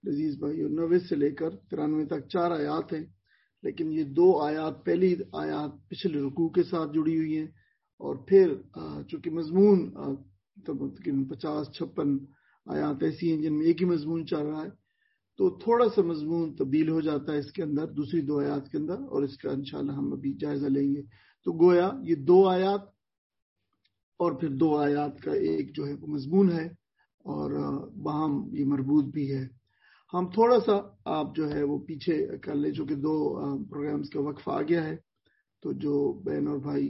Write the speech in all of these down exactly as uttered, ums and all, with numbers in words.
لذیذ بھائی، اور نوے سے لے کر ترانوے تک چار آیات ہیں، لیکن یہ دو آیات پہلی آیات پچھلے رکوع کے ساتھ جڑی ہوئی ہیں، اور پھر چونکہ مضمون تقریباً پچاس چھپن آیات ایسی ہیں جن میں ایک ہی مضمون چل رہا ہے، تو تھوڑا سا مضمون تبدیل ہو جاتا ہے اس کے اندر دوسری دو آیات کے اندر، اور اس کا انشاءاللہ ہم ابھی جائزہ لیں گے۔ تو گویا یہ دو آیات اور پھر دو آیات کا ایک جو ہے وہ مضمون ہے، اور باہم یہ مربوط بھی ہے۔ ہم تھوڑا سا آپ جو ہے وہ پیچھے کر لیں، چونکہ دو پروگرامز کا وقفہ آ گیا ہے، تو جو بہن اور بھائی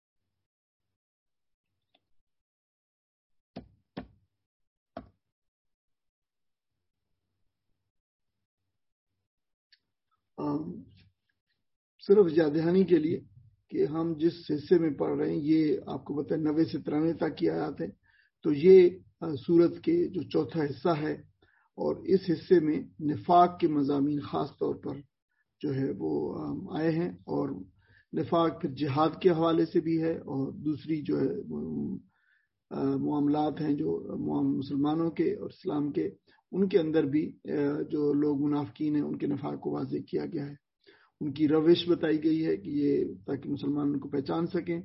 صرف یاد دہانی کے لیے کہ ہم جس حصے میں پڑھ رہے ہیں یہ آپ کو پتہ ہے نوے سے ترانوے تک کی آیات ہے، تو یہ سورت کے جو چوتھا حصہ ہے، اور اس حصے میں نفاق کے مضامین خاص طور پر جو ہے وہ آئے ہیں، اور نفاق پھر جہاد کے حوالے سے بھی ہے، اور دوسری جو ہے معاملات ہیں جو مسلمانوں کے اور اسلام کے، ان کے اندر بھی جو لوگ منافقین ہیں ان کے نفاق کو واضح کیا گیا ہے، ان کی روش بتائی گئی ہے کہ یہ تاکہ مسلمان ان کو پہچان سکیں،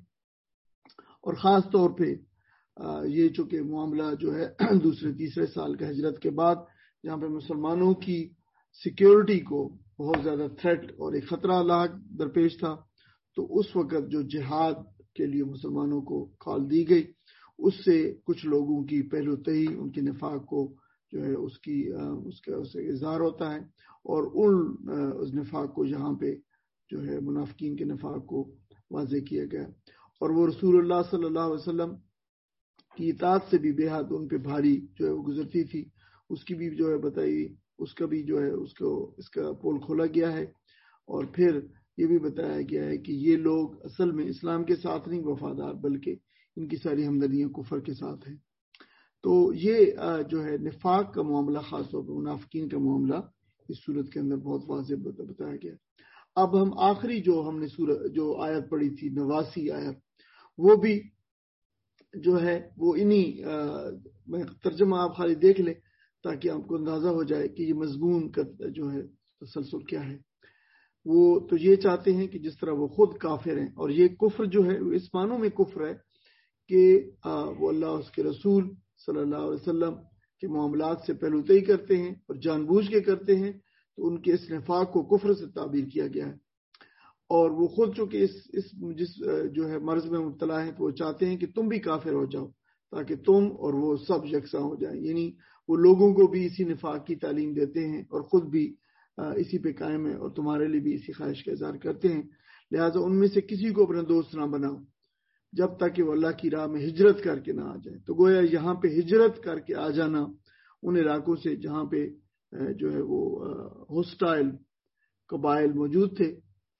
اور خاص طور پہ یہ چونکہ معاملہ جو ہے دوسرے تیسرے سال کا ہجرت کے بعد، جہاں پہ مسلمانوں کی سیکیورٹی کو بہت زیادہ تھریٹ اور ایک خطرہ لاحق درپیش تھا، تو اس وقت جو جہاد کے لیے مسلمانوں کو کال دی گئی، اس سے کچھ لوگوں کی پہلو تہی ان کے نفاق کو جو ہے اس کی اس کا اسے اظہار ہوتا ہے، اور ان اس نفاق کو یہاں پہ جو ہے منافقین کے نفاق کو واضح کیا گیا، اور وہ رسول اللہ صلی اللہ علیہ وسلم کی اطاعت سے بھی بے حد ان پہ بھاری جو ہے وہ گزرتی تھی، اس کی بھی جو ہے بتائی، اس کا بھی جو ہے اس کو اس کا پول کھولا گیا ہے، اور پھر یہ بھی بتایا گیا ہے کہ یہ لوگ اصل میں اسلام کے ساتھ نہیں وفادار، بلکہ ان کی ساری ہمدردیاں کفر کے ساتھ ہیں۔ تو یہ جو ہے نفاق کا معاملہ، خاص طور پر منافقین کا معاملہ اس صورت کے اندر بہت واضح بتایا گیا۔ اب ہم آخری جو ہم نے سورت جو آیت پڑھی تھی، نواسی آیت، وہ بھی جو ہے وہ انہی میں ترجمہ آپ خالی دیکھ لیں تاکہ آپ کو اندازہ ہو جائے کہ یہ مضمون کا جو ہے تسلسل کیا ہے۔ وہ تو یہ چاہتے ہیں کہ جس طرح وہ خود کافر ہیں، اور یہ کفر جو ہے اس معنوں میں کفر ہے کہ وہ اللہ اس کے رسول صلی اللہ علیہ وسلم کے معاملات سے پہلوتئی کرتے ہیں اور جان بوجھ کے کرتے ہیں، تو ان کے اس نفاق کو کفر سے تعبیر کیا گیا ہے، اور وہ خود چونکہ اس اس جس جو ہے مرض میں مبتلا ہیں، تو وہ چاہتے ہیں کہ تم بھی کافر ہو جاؤ تاکہ تم اور وہ سب یکساں ہو جائیں، یعنی وہ لوگوں کو بھی اسی نفاق کی تعلیم دیتے ہیں اور خود بھی اسی پہ قائم ہے، اور تمہارے لیے بھی اسی خواہش کا اظہار کرتے ہیں، لہٰذا ان میں سے کسی کو اپنا دوست نہ بناؤ جب تک کہ وہ اللہ کی راہ میں ہجرت کر کے نہ آ جائے۔ تو گویا یہاں پہ ہجرت کر کے آ جانا ان علاقوں سے جہاں پہ جو ہے وہ ہوسٹائل قبائل موجود تھے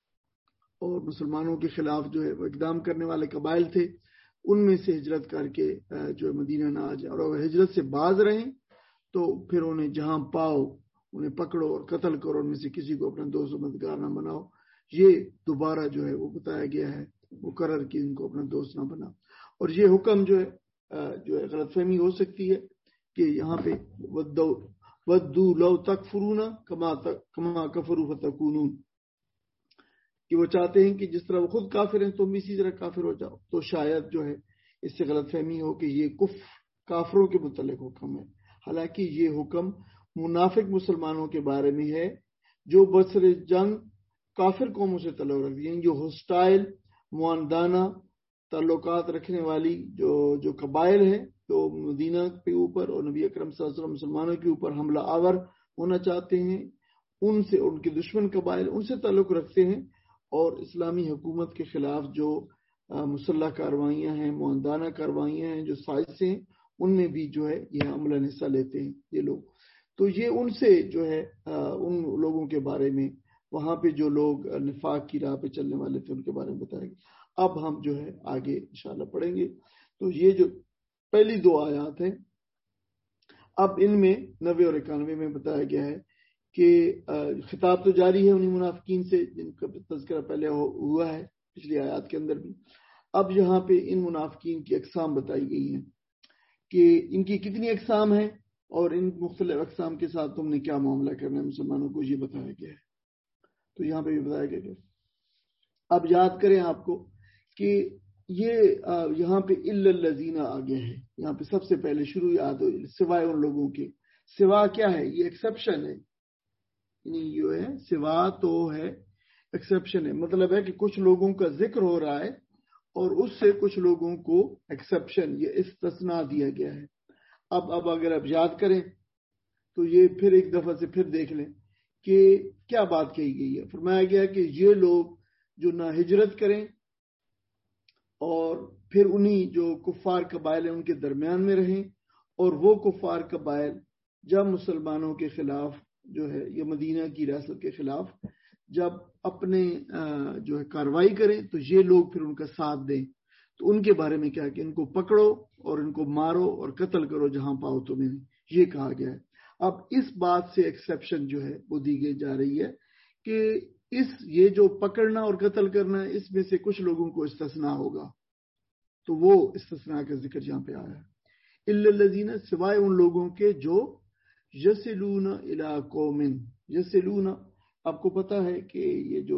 اور مسلمانوں کے خلاف جو ہے وہ اقدام کرنے والے قبائل تھے، ان میں سے ہجرت کر کے جو ہے مدینہ نہ آ جائے، اور اگر ہجرت سے باز رہیں تو پھر انہیں جہاں پاؤ انہیں پکڑو اور قتل کرو، ان میں سے کسی کو اپنا دوست و مددگار نہ بناؤ۔ یہ دوبارہ جو ہے وہ بتایا گیا ہے، مقرر کی ان کو اپنا دوست نہ بنا، اور یہ حکم جو ہے جو ہے غلط فہمی ہو سکتی ہے کہ یہاں پہ ودو لو تکفرون کما کما کفروا فتکونون، کہ وہ چاہتے ہیں کہ جس طرح وہ خود کافر ہیں تم بھی اسی طرح کافر ہو جاؤ، تو شاید جو ہے اس سے غلط فہمی ہو کہ یہ کفر کافروں کے متعلق حکم ہے، حالانکہ یہ حکم منافق مسلمانوں کے بارے میں ہے جو بسر جنگ کافر قوموں سے تعلق رکھتی ہیں، جو ہوسٹائل معاندانہ تعلقات رکھنے والی جو جو قبائل ہیں جو مدینہ کے اوپر اور نبی اکرم صلی اللہ علیہ وسلم مسلمانوں کے اوپر حملہ آور ہونا چاہتے ہیں، ان سے ان کے دشمن قبائل ان سے تعلق رکھتے ہیں، اور اسلامی حکومت کے خلاف جو مسلح کاروائیاں ہیں، معاندانہ کاروائیاں ہیں، جو سازشیں ہیں، ان میں بھی جو ہے یہ عملاً حصہ لیتے ہیں یہ لوگ۔ تو یہ ان سے جو ہے ان لوگوں کے بارے میں، وہاں پہ جو لوگ نفاق کی راہ پہ چلنے والے تھے ان کے بارے میں بتائیں گے۔ اب ہم جو ہے آگے انشاءاللہ پڑھیں گے۔ تو یہ جو پہلی دو آیات ہیں، اب ان میں نوے اور اکانوے میں بتایا گیا ہے کہ خطاب تو جاری ہے انہی منافقین سے جن کا تذکرہ پہلے ہوا ہے پچھلی آیات کے اندر بھی۔ اب یہاں پہ ان منافقین کی اقسام بتائی گئی ہیں کہ ان کی کتنی اقسام ہیں اور ان مختلف اقسام کے ساتھ تم نے کیا معاملہ کرنا ہے مسلمانوں کو یہ بتایا گیا ہے. تو یہاں پہ بھی بتایا گیا ہے. اب یاد کریں آپ کو کہ یہ یہاں پہ الا الذین آ گیا ہے. یہاں پہ سب سے پہلے شروع یاد ہو سوائے ان لوگوں کے. سوا کیا ہے؟ یہ ایکسیپشن ہے. یعنی یہ ہے سوا تو ہے ایکسیپشن ہے. مطلب ہے کہ کچھ لوگوں کا ذکر ہو رہا ہے اور اس سے کچھ لوگوں کو ایکسیپشن یا استثناء دیا گیا ہے. اب اب اگر آپ یاد کریں تو یہ پھر ایک دفعہ سے پھر دیکھ لیں کہ کیا بات کہی گئی ہے. فرمایا گیا کہ یہ لوگ جو نہ ہجرت کریں اور پھر انہی جو کفار قبائل ہیں ان کے درمیان میں رہیں، اور وہ کفار قبائل جب مسلمانوں کے خلاف جو ہے یہ مدینہ کی ریاست کے خلاف جب اپنے جو ہے کاروائی کریں تو یہ لوگ پھر ان کا ساتھ دیں. تو ان کے بارے میں کیا کہ ان کو پکڑو اور ان کو مارو اور قتل کرو جہاں پاؤ تمہیں، یہ کہا گیا ہے. اب اس بات سے ایکسیپشن جو ہے وہ دی گئی جا رہی ہے کہ اس یہ جو پکڑنا اور قتل کرنا ہے اس میں سے کچھ لوگوں کو استثناء ہوگا. تو وہ استثناء کا ذکر یہاں پہ آیا ہے. الا الذین، سوائے ان لوگوں کے جو یصلون الی قوم. یصلون، آپ کو پتا ہے کہ یہ جو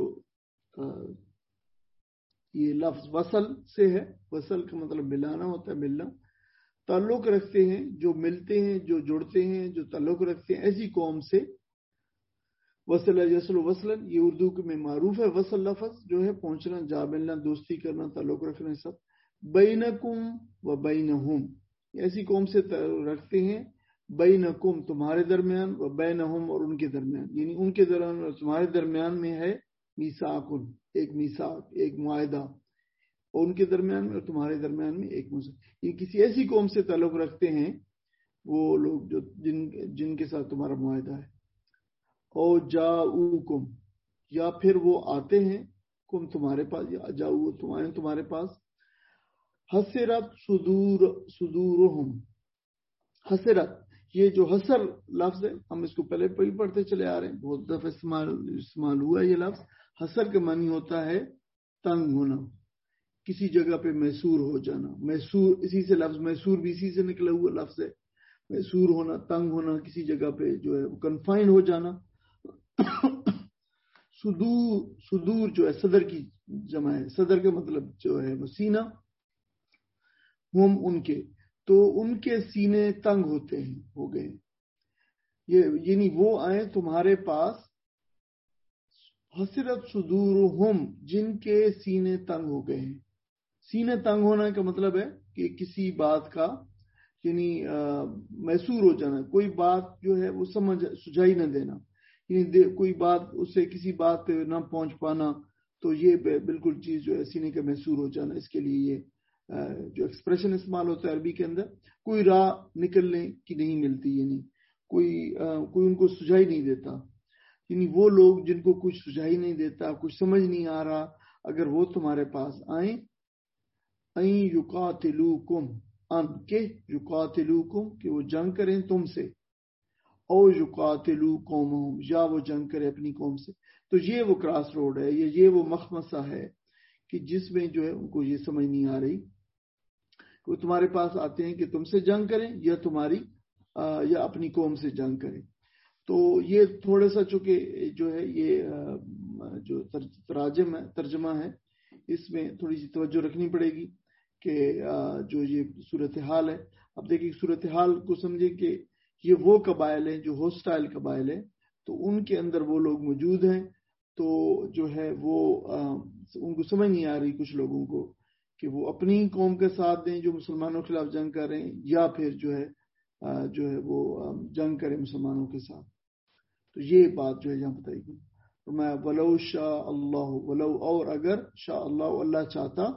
یہ لفظ وصل سے ہے. وصل کا مطلب ملانا ہوتا ہے، ملنا. تعلق رکھتے ہیں، جو ملتے ہیں، جو جڑتے ہیں، جو تعلق رکھتے ہیں ایسی قوم سے. وصل یصل وصلا، یہ اردو میں معروف ہے. وصل لفظ جو ہے پہنچنا، جا ملنا، دوستی کرنا، تعلق رکھنا سب. بینکم و بینہم، ایسی قوم سے رکھتے ہیں. بینکم تمہارے درمیان، و بینہم اور ان کے درمیان، یعنی ان کے درمیان اور تمہارے درمیان میں ہے میثاق، ایک میثاق، ایک معاہدہ. اور ان کے درمیان میں اور تمہارے درمیان میں ایک مسلم. یہ کسی ایسی قوم سے تعلق رکھتے ہیں وہ لوگ جو جن جن کے ساتھ تمہارا معاہدہ ہے. او جاؤکم، یا پھر وہ آتے ہیں کم تمہارے پاس، یا جاؤ تمہارے تمہارے پاس. حسرت صدور صدورہم، حسرت یہ جو حسر لفظ ہے ہم اس کو پہلے پہلے پڑھتے چلے آ رہے ہیں، بہت دفعہ استعمال استعمال ہوا ہے یہ لفظ. حسر کا معنی ہوتا ہے تنگ ہونا، کسی جگہ پہ محصور ہو جانا. محصور اسی سے لفظ محصور بھی اسی سے نکلا ہوا لفظ ہے. محصور ہونا، تنگ ہونا، کسی جگہ پہ جو ہے کنفائن ہو جانا. صدور، صدور جو ہے صدر کی جمع ہے. صدر کا مطلب جو ہے وہ سینہ. ہم ان کے، تو ان کے سینے تنگ ہوتے ہیں، ہو گئے. یہ یعنی وہ آئے تمہارے پاس. حسرت صدورہم، جن کے سینے تنگ ہو گئے ہیں. سینے تنگ ہونا کا مطلب ہے کہ کسی بات کا یعنی محصور ہو جانا، کوئی بات جو ہے وہ سمجھ سجائی نہ دینا، یعنی کوئی بات اسے کسی بات پہ نہ پہنچ پانا. تو یہ بالکل چیز جو ہے سینے کا محصور ہو جانا. اس کے لیے یہ جو ایکسپریشن استعمال ہوتا ہے عربی کے اندر، کوئی راہ نکلنے کی نہیں ملتی، یعنی کوئی کوئی ان کو سجائی نہیں دیتا. یعنی وہ لوگ جن کو کچھ سجائی نہیں دیتا، کچھ سمجھ نہیں آ رہا، اگر وہ تمہارے پاس آئیں، این یقاتلوکم، ان کے یقاتلوکم کہ وہ جنگ کریں تم سے، او یقاتلو قومہم یا وہ جنگ کرے اپنی قوم سے. تو یہ وہ کراس روڈ ہے، یہ یہ وہ مخمصہ ہے کہ جس میں جو ہے ان کو یہ سمجھ نہیں آ رہی کہ وہ تمہارے پاس آتے ہیں کہ تم سے جنگ کریں یا تمہاری یا اپنی قوم سے جنگ کریں. تو یہ تھوڑا سا چونکہ جو ہے یہ جو تراجم ہے ترجمہ ہے اس میں تھوڑی سی توجہ رکھنی پڑے گی کہ جو یہ صورتحال ہے. اب دیکھیں صورتحال کو سمجھیں کہ یہ وہ قبائل ہیں جو ہوسٹائل قبائل ہیں، تو ان کے اندر وہ لوگ موجود ہیں. تو جو ہے وہ ان کو سمجھ نہیں آ رہی کچھ لوگوں کو کہ وہ اپنی قوم کے ساتھ دیں جو مسلمانوں کے خلاف جنگ کر رہے ہیں، یا پھر جو ہے جو ہے وہ جنگ کریں مسلمانوں کے ساتھ. تو یہ بات جو ہے یہاں بتائی گئی. تو میں ولو شاء اللہ، ولو اور اگر شاء اللہ اللہ چاہتا،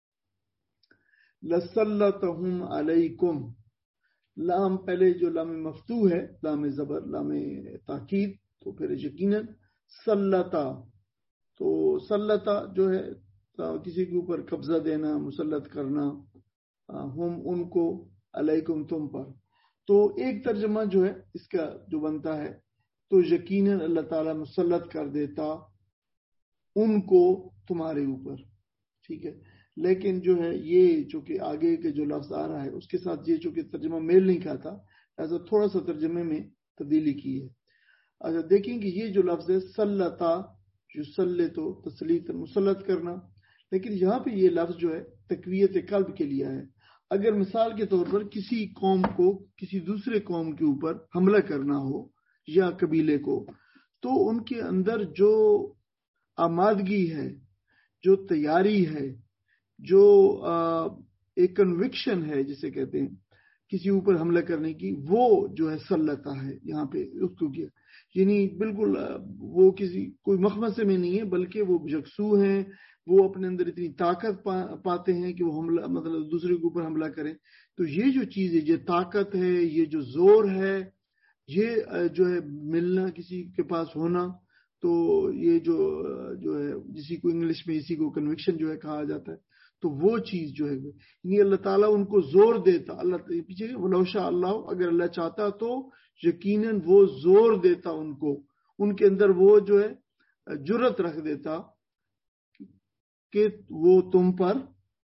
لسلطہم علیکم، لام پہلے جو لام مفتوح ہے، لام زبر، لام تاکید، تو پھر یقیناً سلطا، تو سلطا جو ہے کسی کے اوپر قبضہ دینا، مسلط کرنا، ہم ان کو، علیکم تم پر. تو ایک ترجمہ جو ہے اس کا جو بنتا ہے تو یقیناً اللہ تعالیٰ مسلط کر دیتا ان کو تمہارے اوپر. ٹھیک ہے، لیکن جو ہے یہ چونکہ آگے کے جو لفظ آ رہا ہے اس کے ساتھ یہ چونکہ ترجمہ میل نہیں کھاتا، ایسا تھوڑا سا ترجمے میں تبدیلی کی ہے. اگر دیکھیں کہ یہ جو لفظ ہے سلطا یسلط تسلیت مسلط کرنا، لیکن یہاں پہ یہ لفظ جو ہے تقویت قلب کے لیے ہے. اگر مثال کے طور پر کسی قوم کو کسی دوسرے قوم کے اوپر حملہ کرنا ہو یا قبیلے کو، تو ان کے اندر جو آمادگی ہے، جو تیاری ہے، جو ایک کنوکشن ہے جسے کہتے ہیں کسی اوپر حملہ کرنے کی، وہ جو ہے سلطہ ہے یہاں پہ اس کو کیا. یعنی بالکل وہ کسی کوئی مخمصے میں نہیں ہے، بلکہ وہ یکسو ہیں، وہ اپنے اندر اتنی طاقت پا, پاتے ہیں کہ وہ حملہ مطلب دوسرے کے اوپر حملہ کریں. تو یہ جو چیز ہے، یہ طاقت ہے، یہ جو زور ہے، یہ جو ہے ملنا کسی کے پاس ہونا، تو یہ جو جو ہے جسی کو انگلش میں اسی کو کنوکشن جو ہے کہا جاتا ہے، تو وہ چیز جو ہے یعنی اللہ تعالیٰ ان کو زور دیتا. اللہ پیچھے ولو شاء اللہ، اگر اللہ چاہتا تو یقیناً وہ زور دیتا ان کو، ان کے اندر وہ جو ہے جرت رکھ دیتا کہ وہ تم پر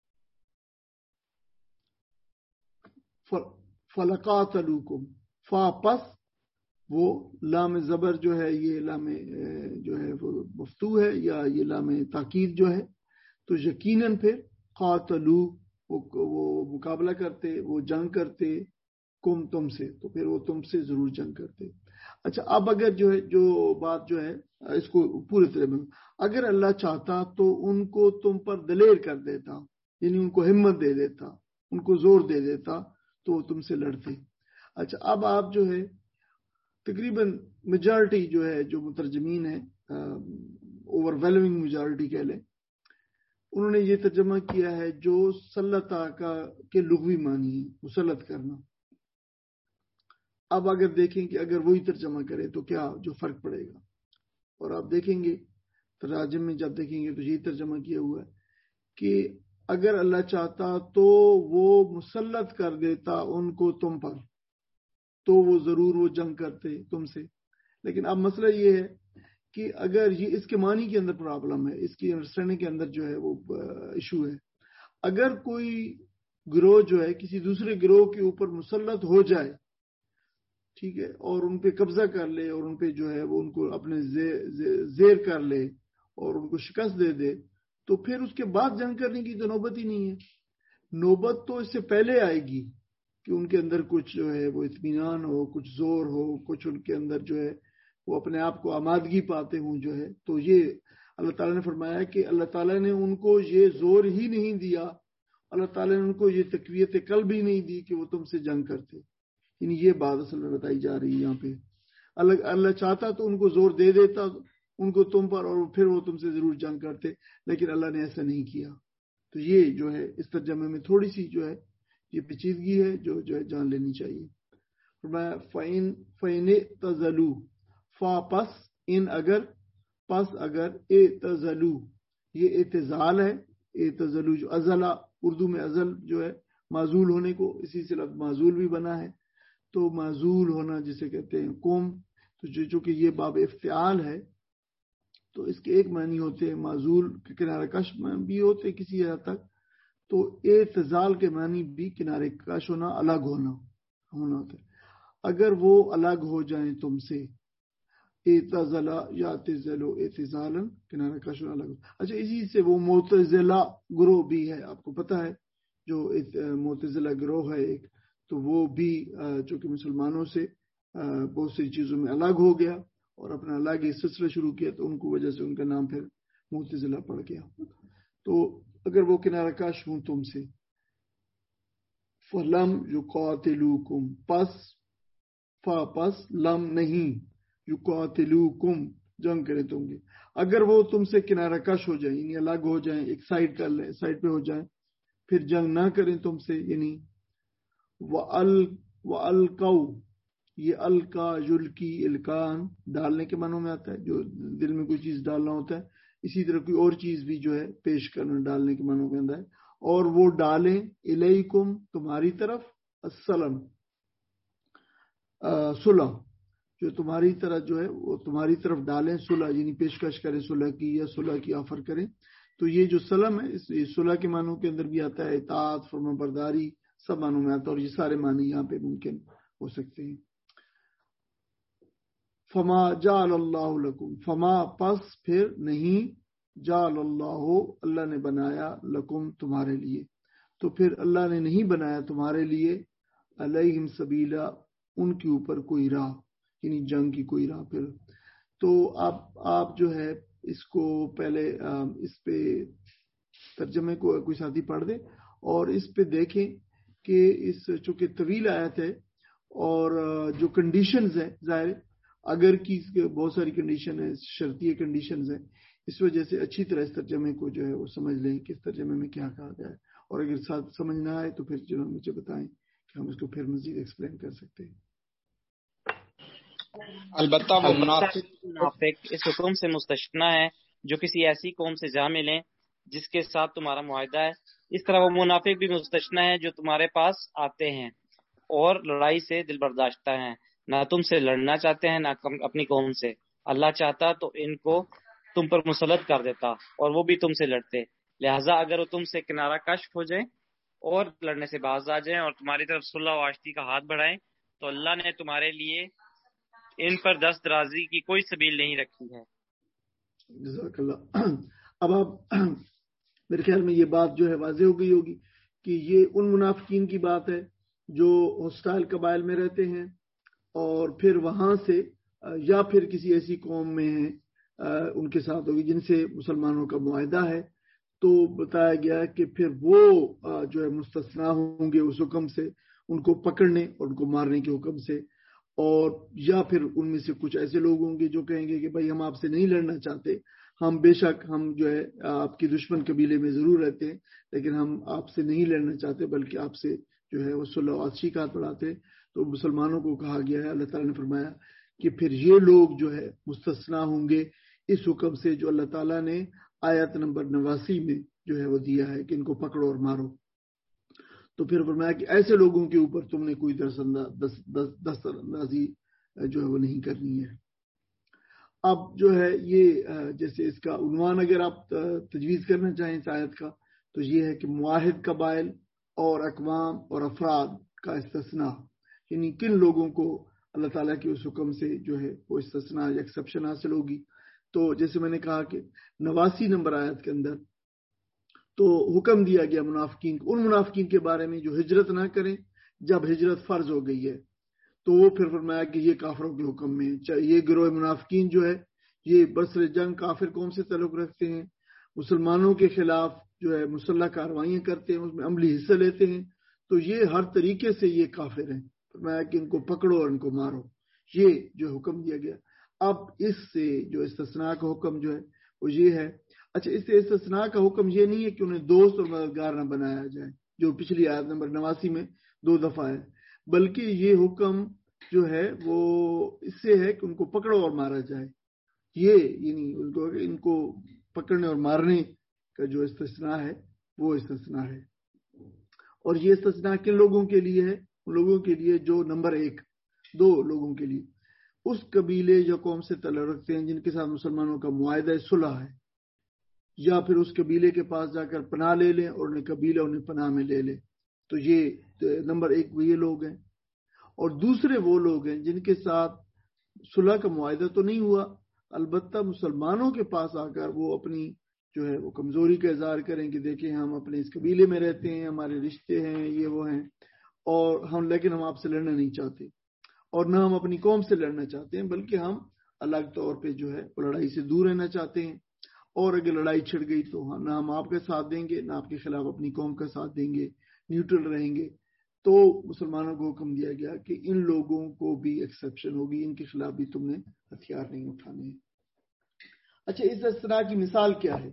فلقاتلوکم. فا پس وہ لام زبر جو ہے یہ لام جو ہے وہ مفتوح ہے، یا یہ لام تاکید جو ہے، تو یقیناً پھر قاتلو وہ مقابلہ کرتے، وہ جنگ کرتے کم تم سے، تو پھر وہ تم سے ضرور جنگ کرتے. اچھا، اب اگر جو ہے جو بات جو ہے اس کو پورے طرح میں، اگر اللہ چاہتا تو ان کو تم پر دلیر کر دیتا، یعنی ان کو ہمت دے دیتا، ان کو زور دے دیتا، تو وہ تم سے لڑتے. اچھا، اب آپ جو ہے تقریباً میجارٹی جو ہے جو مترجمین ہیں، اوور ویلمنگ میجارٹی کہہ لیں، انہوں نے یہ ترجمہ کیا ہے جو سلطہ کا کے لغوی معنی ہے، مسلط کرنا. اب اگر دیکھیں کہ اگر وہی ترجمہ کرے تو کیا جو فرق پڑے گا، اور آپ دیکھیں گے تراجم میں جب دیکھیں گے تو یہی ترجمہ کیا ہوا ہے کہ اگر اللہ چاہتا تو وہ مسلط کر دیتا ان کو تم پر، تو وہ ضرور وہ جنگ کرتے تم سے. لیکن اب مسئلہ یہ ہے کہ اگر یہ اس کے معنی کے اندر پرابلم ہے، اس کی انڈرسٹینڈنگ کے اندر جو ہے وہ ایشو ہے. اگر کوئی گروہ جو ہے کسی دوسرے گروہ کے اوپر مسلط ہو جائے، ٹھیک ہے، اور ان پہ قبضہ کر لے، اور ان پہ جو ہے وہ ان کو اپنے زیر کر لے اور ان کو شکست دے دے، تو پھر اس کے بعد جنگ کرنے کی تو نوبت ہی نہیں ہے. نوبت تو اس سے پہلے آئے گی کہ ان کے اندر کچھ جو ہے وہ اطمینان ہو، کچھ زور ہو، کچھ ان کے اندر جو ہے وہ اپنے آپ کو آمادگی پاتے ہوں جو ہے. تو یہ اللہ تعالیٰ نے فرمایا کہ اللہ تعالیٰ نے ان کو یہ زور ہی نہیں دیا، اللہ تعالیٰ نے ان کو یہ تقویت قلب ہی نہیں دی کہ وہ تم سے جنگ کرتے. یعنی یہ بات اصل میں بتائی جا رہی ہے یہاں پہ. اللہ اللہ چاہتا تو ان کو زور دے دیتا ان کو تم پر، اور پھر وہ تم سے ضرور جنگ کرتے، لیکن اللہ نے ایسا نہیں کیا. تو یہ جو ہے اس ترجمے میں تھوڑی سی جو ہے یہ پیچیدگی ہے جو جو ہے جان لینی چاہیے. فرمایا فَإِن فَإِنِ تَزَلُوا، فا پس، ان اگر، پس اگر، اے تزلو یہ اعتزال ہے. اے تزلو جو ازلا اردو میں ازل جو ہے معزول ہونے کو، اسی سے لفظ معزول بھی بنا ہے. تو معزول ہونا جسے کہتے ہیں قوم، تو جو جو کہ یہ باب افتعال ہے، تو اس کے ایک معنی ہوتے ہیں معزول کے کنارہ کش بھی ہوتے کسی حد تک. تو اعتزال کے معنی بھی کنارے کش ہونا، الگ ہونا ہونا ہوتا ہے. اگر وہ الگ ہو جائیں تم سے، اعتزلہ یا اعتزلو اعتزالا، کنارہ کش ہونا الگ. اچھا، اسی سے وہ معتزلہ گروہ بھی ہے، آپ کو پتہ ہے جو معتزلہ گروہ ہے ایک، تو وہ بھی جو کہ مسلمانوں سے بہت سی چیزوں میں الگ ہو گیا اور اپنا الگ ہی سلسلہ شروع کیا، تو ان کو وجہ سے ان کا نام پھر معتزلہ پڑ گیا. تو اگر وہ کنارہ کش ہوں تم سے، فلم یقاتلوکم، پس، فا پس، لم نہیں، یقاتلوکم جنگ کرے تم گے. اگر وہ تم سے کنارہ کش ہو جائیں، یعنی الگ ہو جائیں، ایک سائڈ کر لیں، سائڈ پہ ہو جائیں، پھر جنگ نہ کریں تم سے، یعنی وَأَلْقَوْا، یہ القا یلقی الکان ڈالنے کے معنوں میں آتا ہے، جو دل میں کوئی چیز ڈالنا ہوتا ہے. اسی طرح کوئی اور چیز بھی جو ہے پیش کرنا ڈالنے کے معنوں میں آتا ہے. اور وہ ڈالیں الیکم تمہاری طرف، السلام صلح، جو تمہاری طرف جو ہے وہ تمہاری طرف ڈالیں صلح، یعنی پیشکش کریں صلح کی یا صلح کی آفر کریں. تو یہ جو سلم ہے اس صلح کے معنوں کے اندر بھی آتا ہے، اطاعت، فرما برداری، سب معنوں میں آتا ہے، اور یہ سارے معنی یہاں پہ ممکن ہو سکتے ہیں. فما جعل اللہ لکم، فما پس پھر نہیں، جعل اللہ اللہ نے بنایا، لکم تمہارے لیے، تو پھر اللہ نے نہیں بنایا تمہارے لیے، علیہم سبیلا ان کے اوپر کوئی راہ، یعنی جنگ کی کوئی راہ. پھر تو آپ آپ جو ہے اس کو پہلے اس پہ ترجمے کو کوئی ساتھی پڑھ دے اور اس پہ دیکھیں کہ اس چونکہ طویل آیت ہے اور جو کنڈیشنز ہیں ظاہر اگر کی بہت ساری کنڈیشن ہیں، شرطیہ کنڈیشنز ہیں، اس وجہ سے اچھی طرح اس ترجمے کو جو ہے وہ سمجھ لیں کہ اس ترجمے میں کیا کہا گیا ہے، اور اگر ساتھ سمجھ نہ آئے تو پھر جو مجھے بتائیں کہ ہم اس کو پھر مزید ایکسپلین کر سکتے ہیں. البتہ وہ منافق منافق اس حکم سے مستثنا ہے جو کسی ایسی قوم سے جا ملیں جس کے ساتھ تمہارا معاہدہ ہے. اس طرح وہ منافق بھی مستثنا ہے جو تمہارے پاس آتے ہیں اور لڑائی سے دل برداشتہ ہیں، نہ تم سے لڑنا چاہتے ہیں نہ اپنی قوم سے. اللہ چاہتا تو ان کو تم پر مسلط کر دیتا اور وہ بھی تم سے لڑتے. لہٰذا اگر وہ تم سے کنارہ کش ہو جائیں اور لڑنے سے باز آ جائیں اور تمہاری طرف صلح و آشتی کا ہاتھ بڑھائیں تو اللہ نے تمہارے لیے ان پر دست درازی کی کوئی سبیل نہیں رکھی ہے. جزاک اللہ. اب آپ میرے خیال میں یہ بات جو ہے واضح ہو گئی ہوگی کہ یہ ان منافقین کی بات ہے جو ہوسٹائل قبائل میں رہتے ہیں اور پھر وہاں سے یا پھر کسی ایسی قوم میں ہیں ان کے ساتھ ہوگی جن سے مسلمانوں کا معاہدہ ہے. تو بتایا گیا کہ پھر وہ جو ہے مستثنا ہوں گے اس حکم سے، ان کو پکڑنے اور ان کو مارنے کے حکم سے، اور یا پھر ان میں سے کچھ ایسے لوگ ہوں گے جو کہیں گے کہ بھائی ہم آپ سے نہیں لڑنا چاہتے، ہم بے شک ہم جو ہے آپ کی دشمن قبیلے میں ضرور رہتے ہیں لیکن ہم آپ سے نہیں لڑنا چاہتے بلکہ آپ سے جو ہے وہ صلح و آشتی کا ہاتھ بڑھاتے. تو مسلمانوں کو کہا گیا ہے، اللہ تعالیٰ نے فرمایا کہ پھر یہ لوگ جو ہے مستثنا ہوں گے اس حکم سے جو اللہ تعالیٰ نے آیت نمبر نواسی میں جو ہے وہ دیا ہے کہ ان کو پکڑو اور مارو. تو پھر فرمایا کہ ایسے لوگوں کے اوپر تم نے کوئی دست اندازی جو ہے وہ نہیں کرنی ہے. اب جو ہے یہ جیسے اس کا عنوان اگر آپ تجویز کرنا چاہیں اس آیت کا تو یہ ہے کہ معاہد قبائل اور اقوام اور افراد کا استثناء، یعنی کن لوگوں کو اللہ تعالیٰ کے اس حکم سے جو ہے وہ استثناء یا ایکسیپشن حاصل ہوگی. تو جیسے میں نے کہا کہ نواسی نمبر آیت کے اندر تو حکم دیا گیا منافقین کو، ان منافقین کے بارے میں جو ہجرت نہ کریں جب ہجرت فرض ہو گئی ہے. تو وہ پھر فرمایا کہ یہ کافروں کے حکم میں، یہ گروہ منافقین جو ہے یہ برسر جنگ کافر قوم سے تعلق رکھتے ہیں، مسلمانوں کے خلاف جو ہے مسلح کارروائیاں کرتے ہیں، اس میں عملی حصہ لیتے ہیں، تو یہ ہر طریقے سے یہ کافر ہیں. فرمایا کہ ان کو پکڑو اور ان کو مارو، یہ جو حکم دیا گیا. اب اس سے جو استثناء کا حکم جو ہے وہ یہ ہے. اچھا، اس سے استثناء کا حکم یہ نہیں ہے کہ انہیں دوست اور مددگار نہ بنایا جائے جو پچھلی آیت نمبر نواسی میں دو دفعہ ہے، بلکہ یہ حکم جو ہے وہ اس سے ہے کہ ان کو پکڑو اور مارا جائے. یہ یعنی ان کو ان کو پکڑنے اور مارنے کا جو استثناء ہے وہ استثناء ہے. اور یہ استثناء کن لوگوں کے لیے ہے؟ ان لوگوں کے لیے جو نمبر ایک دو لوگوں کے لیے اس قبیلے یا قوم سے تعلق رکھتے ہیں جن کے ساتھ مسلمانوں کا معاہدہ صلح ہے، یا پھر اس قبیلے کے پاس جا کر پناہ لے لیں اور انہیں قبیلہ انہیں پناہ میں لے لے. تو یہ نمبر ایک وہ یہ لوگ ہیں. اور دوسرے وہ لوگ ہیں جن کے ساتھ صلح کا معاہدہ تو نہیں ہوا، البتہ مسلمانوں کے پاس آ کر وہ اپنی جو ہے وہ کمزوری کا اظہار کریں کہ دیکھیں ہم اپنے اس قبیلے میں رہتے ہیں، ہمارے رشتے ہیں، یہ وہ ہیں، اور ہم لیکن ہم آپ سے لڑنا نہیں چاہتے اور نہ ہم اپنی قوم سے لڑنا چاہتے ہیں، بلکہ ہم الگ طور پہ جو ہے وہ لڑائی سے دور رہنا چاہتے ہیں. اور اگر لڑائی چھڑ گئی تو نہ ہم آپ کا ساتھ دیں گے نہ آپ کے خلاف اپنی قوم کا ساتھ دیں گے، نیوٹرل رہیں گے. تو مسلمانوں کو حکم دیا گیا کہ ان لوگوں کو بھی ایکسیپشن ہوگی، ان کے خلاف بھی تم نے ہتھیار نہیں اٹھانے ہیں. اچھا، اس استثناء کی مثال کیا ہے؟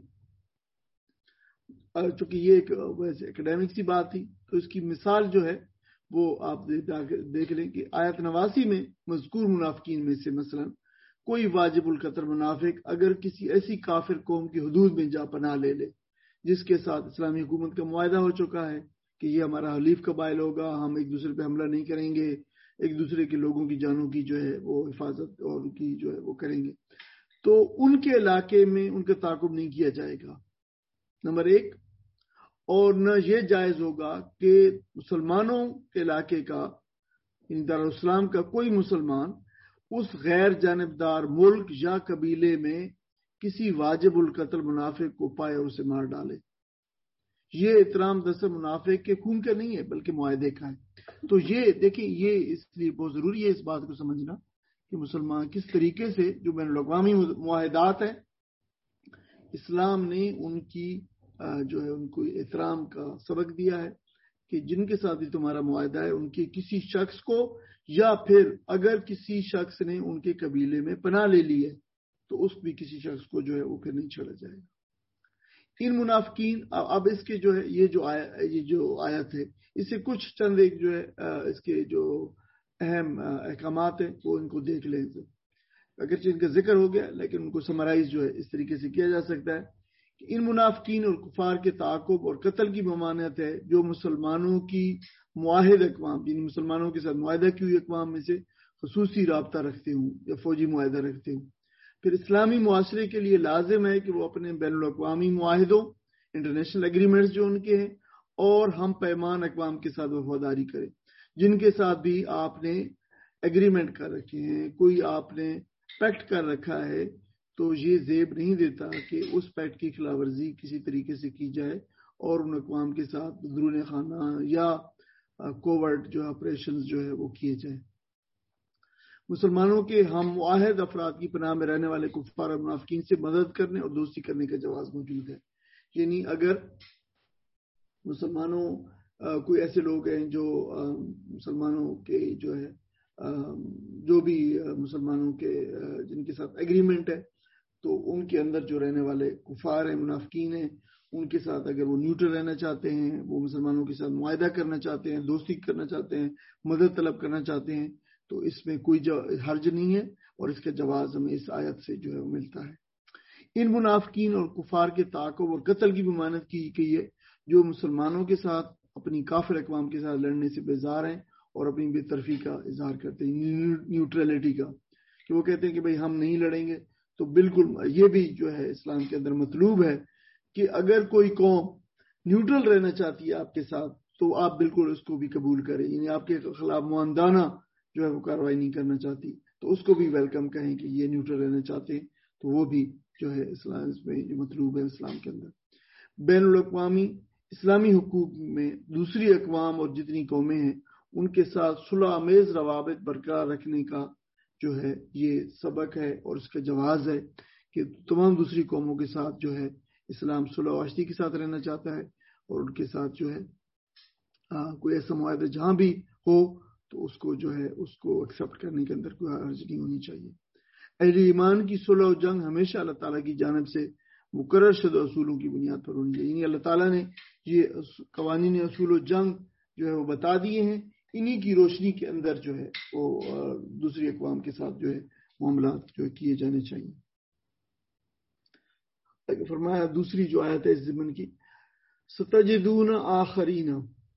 چونکہ یہ ایک ویسے اکیڈیمک سی بات تھی تو اس کی مثال جو ہے وہ آپ دیکھ لیں کہ آیت نواسی میں مذکور منافقین میں سے مثلا کوئی واجب القتل منافق اگر کسی ایسی کافر قوم کی حدود میں جا پناہ لے لے جس کے ساتھ اسلامی حکومت کا معاہدہ ہو چکا ہے کہ یہ ہمارا حلیف قبائل ہوگا، ہم ایک دوسرے پہ حملہ نہیں کریں گے، ایک دوسرے کے لوگوں کی جانوں کی جو ہے وہ حفاظت اور ان کی جو ہے وہ کریں گے، تو ان کے علاقے میں ان کا تعاقب نہیں کیا جائے گا، نمبر ایک. اور نہ یہ جائز ہوگا کہ مسلمانوں کے علاقے کا یعنی دارالاسلام کا کوئی مسلمان اس غیر جانبدار ملک یا قبیلے میں کسی واجب القتل منافق کو پائے اور اسے مار ڈالے. یہ احترام دراصل منافق کے خون کا نہیں ہے بلکہ معاہدے کا ہے. تو یہ دیکھیں، یہ اس لیے بہت ضروری ہے اس بات کو سمجھنا کہ مسلمان کس طریقے سے جو بین الاقوامی معاہدات ہیں اسلام نے ان کی جو ہے ان کو احترام کا سبق دیا ہے کہ جن کے ساتھ بھی تمہارا معاہدہ ہے ان کے کسی شخص کو یا پھر اگر کسی شخص نے ان کے قبیلے میں پناہ لے لی ہے تو اس بھی کسی شخص کو جو ہے وہ پھر نہیں چھوڑا جائے گا. ان منافقین اب اس کے جو ہے یہ جو آیا یہ جو آیت ہے اس سے کچھ چند ایک جو ہے اس کے جو اہم احکامات ہیں وہ ان کو دیکھ لیں. اگرچہ ان کا ذکر ہو گیا لیکن ان کو سمرائز جو ہے اس طریقے سے کیا جا سکتا ہے کہ ان منافقین اور کفار کے تعاقب اور قتل کی ممانعت ہے جو مسلمانوں کی معاہد اقوام یعنی مسلمانوں کے ساتھ معاہدہ کی ہوئی اقوام میں سے خصوصی رابطہ رکھتے ہوں یا فوجی معاہدہ رکھتے ہوں. پھر اسلامی معاشرے کے لیے لازم ہے کہ وہ اپنے بین الاقوامی معاہدوں انٹرنیشنل ایگریمنٹس جو ان کے ہیں اور ہم پیمان اقوام کے ساتھ وفاداری کریں جن کے ساتھ بھی آپ نے ایگریمنٹ کر رکھے ہیں، کوئی آپ نے پیکٹ کر رکھا ہے تو یہ زیب نہیں دیتا کہ اس پیکٹ کی خلاف ورزی کسی طریقے سے کی جائے اور ان اقوام کے ساتھ درون خانہ یا کوورٹ جو آپریشنز جو ہے وہ کیے جائیں. مسلمانوں کے ہم معاہد افراد کی پناہ میں رہنے والے کفار اور منافقین سے مدد کرنے اور دوستی کرنے کا جواز موجود ہے. یعنی اگر مسلمانوں کوئی ایسے لوگ ہیں جو مسلمانوں کے جو ہے جو بھی مسلمانوں کے جن کے ساتھ ایگریمنٹ ہے تو ان کے اندر جو رہنے والے کفار ہیں منافقین ہیں ان کے ساتھ اگر وہ نیوٹرل رہنا چاہتے ہیں، وہ مسلمانوں کے ساتھ معاہدہ کرنا چاہتے ہیں، دوستی کرنا چاہتے ہیں، مدد طلب کرنا چاہتے ہیں تو اس میں کوئی حرج نہیں ہے اور اس کا جواز ہمیں اس آیت سے جو ہے وہ ملتا ہے. ان منافقین اور کفار کے تعاقب اور قتل کی ممانعت کی گئی ہے جو مسلمانوں کے ساتھ اپنی کافر اقوام کے ساتھ لڑنے سے بیزار ہیں اور اپنی بے طرفی کا اظہار کرتے ہیں، نیوٹرلٹی کا، کہ وہ کہتے ہیں کہ بھئی ہم نہیں لڑیں گے. تو بالکل یہ بھی جو ہے اسلام کے اندر مطلوب ہے کہ اگر کوئی قوم نیوٹرل رہنا چاہتی ہے آپ کے ساتھ تو آپ بالکل اس کو بھی قبول کریں، یعنی آپ کے خلاف معاندانہ جو ہے وہ کارروائی نہیں کرنا چاہتی تو اس کو بھی ویلکم کہیں کہ یہ نیوٹرل رہنا چاہتے ہیں تو وہ بھی جو ہے اسلام اس میں جو مطلوب ہے اسلام کے اندر. بین الاقوامی اسلامی حقوق میں دوسری اقوام اور جتنی قومیں ہیں ان کے ساتھ صلح آمیز روابط برقرار رکھنے کا جو ہے یہ سبق ہے اور اس کا جواز ہے کہ تمام دوسری قوموں کے ساتھ جو ہے اسلام صلح و آشتی کے ساتھ رہنا چاہتا ہے اور ان کے ساتھ جو ہے آ, کوئی ایسا معاہدہ جہاں بھی ہو تو اس کو جو ہے اس کو ایکسیپٹ کرنے کے اندر کوئی حرج نہیں ہونی چاہیے. اہل ایمان کی صلح و جنگ ہمیشہ اللہ تعالیٰ کی جانب سے مقرر شدہ اصولوں کی بنیاد پر ہونی چاہیے. یعنی اللہ تعالیٰ نے یہ قوانین اصول و جنگ جو ہے وہ بتا دیے ہیں، انہی کی روشنی کے اندر جو ہے وہ دوسری اقوام کے ساتھ جو ہے معاملات جو ہے کیے جانے چاہیے. فرمایا دوسری جو آیت ہے اس ضمن کی ستجدون آخرین،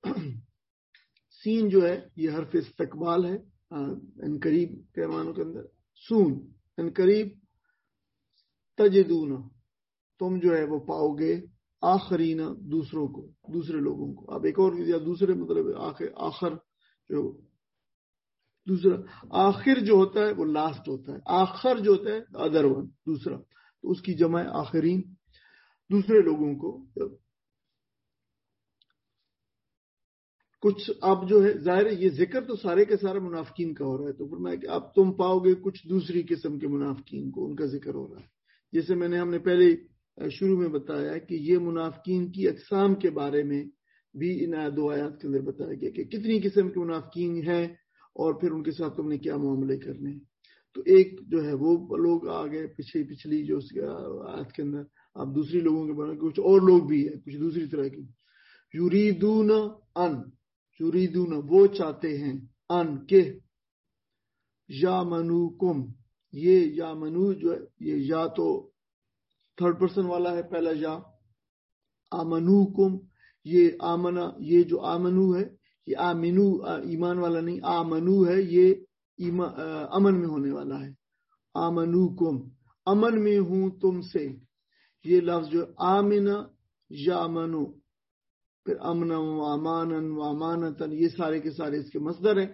سین جو ہے یہ حرف استقبال ہے ان قریب کے معنوں کے اندر، سون ان قریب، تجدون تم جو ہے وہ پاؤ گے، آخرین دوسروں کو، دوسرے لوگوں کو. اب ایک اور یا دوسرے مطلب آخر آخر جو دوسرا آخر جو ہوتا ہے وہ لاسٹ ہوتا ہے، آخر جو ہوتا ہے ادر ون دوسرا، تو اس کی جمع آخرین، دوسرے لوگوں کو. کچھ اب جو ہے ظاہر ہے یہ ذکر تو سارے کے سارے منافقین کا ہو رہا ہے تو فرمایا کہ اب تم پاؤ گے کچھ دوسری قسم کے منافقین کو، ان کا ذکر ہو رہا ہے. جیسے میں نے ہم نے پہلے شروع میں بتایا کہ یہ منافقین کی اقسام کے بارے میں بھی ان دو آیات کے اندر بتایا گیا کہ کتنی قسم کے منافقین ہیں اور پھر ان کے ساتھ تم نے کیا معاملے کرنے ہیں. تو ایک جو ہے وہ لوگ آ گئے پچھلی پچھلی جو آیات کے اندر، اب دوسری لوگوں کے بارے میں کچھ اور لوگ بھی ہیں کچھ دوسری طرح کی. یریدون ان، یریدون وہ چاہتے ہیں، ان کے، یا منوکم، یہ یا منو جو ہے یہ یا تو تھرڈ پرسن والا ہے پہلا یا، آمنوکم یہ آمنا، یہ جو آمنو ہے یہ آمنو ایمان والا نہیں، آمنو ہے یہ امن میں ہونے والا ہے. آمنوکم امن میں ہوں تم سے، یہ لفظ جو آمنا یا منو، پھر امن و امانن و امانتن یہ سارے کے سارے اس کے مصدر ہیں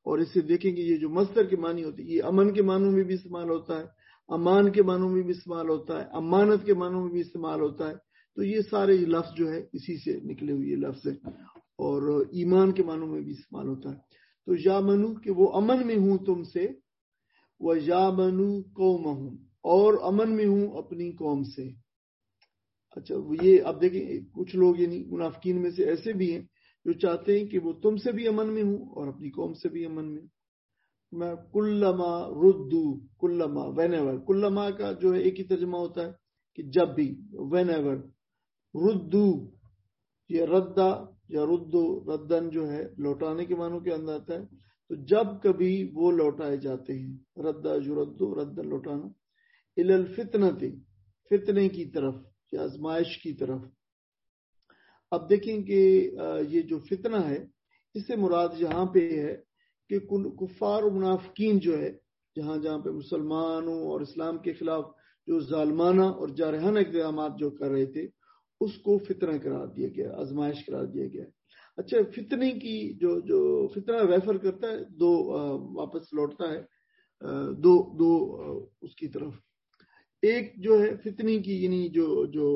اور اسے دیکھیں کہ یہ جو مصدر کے معنی ہوتی ہے یہ امن کے معنوں میں بھی استعمال ہوتا ہے, امان کے معنوں میں بھی استعمال ہوتا ہے, امانت کے معنوں میں بھی استعمال ہوتا ہے. تو یہ سارے لفظ جو ہے اسی سے نکلے ہوئے لفظ ہیں, اور ایمان کے معنوں میں بھی استعمال ہوتا ہے. تو یامنو کہ وہ امن میں ہوں تم سے, وہ یامنو قومہم اور امن میں ہوں اپنی قوم سے. اچھا یہ اب دیکھیں کچھ لوگ یعنی منافقین میں سے ایسے بھی ہیں جو چاہتے ہیں کہ وہ تم سے بھی امن میں ہوں اور اپنی قوم سے بھی امن میں. میں کلما ردو کلما وین ایور, کلما کا جو ہے ایک ہی ترجمہ ہوتا ہے کہ جب بھی, وین ایور. ردو یہ ردا یا ردو ردن جو ہے لوٹانے کے معنوں کے اندر آتا ہے. تو جب کبھی وہ لوٹائے جاتے ہیں, ردا جو ردو ردن لوٹانا, الی الفتنۃ فتنے کی طرف یا آزمائش کی طرف. اب دیکھیں کہ یہ جو فتنہ ہے اس سے مراد یہاں پہ ہے کہ کفار و منافقین جو ہے جہاں جہاں پہ مسلمانوں اور اسلام کے خلاف جو ظالمانہ اور جارحانہ اقدامات جو کر رہے تھے اس کو فتنہ قرار دیا گیا, آزمائش قرار دیا گیا. اچھا فتنے کی جو جو فتنہ ریفر کرتا ہے دو واپس لوٹتا ہے دو دو اس کی طرف. ایک جو ہے فتنی کی یعنی جو جو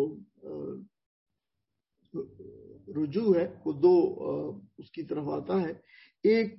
رجوع ہے وہ دو اس کی طرف آتا ہے. ایک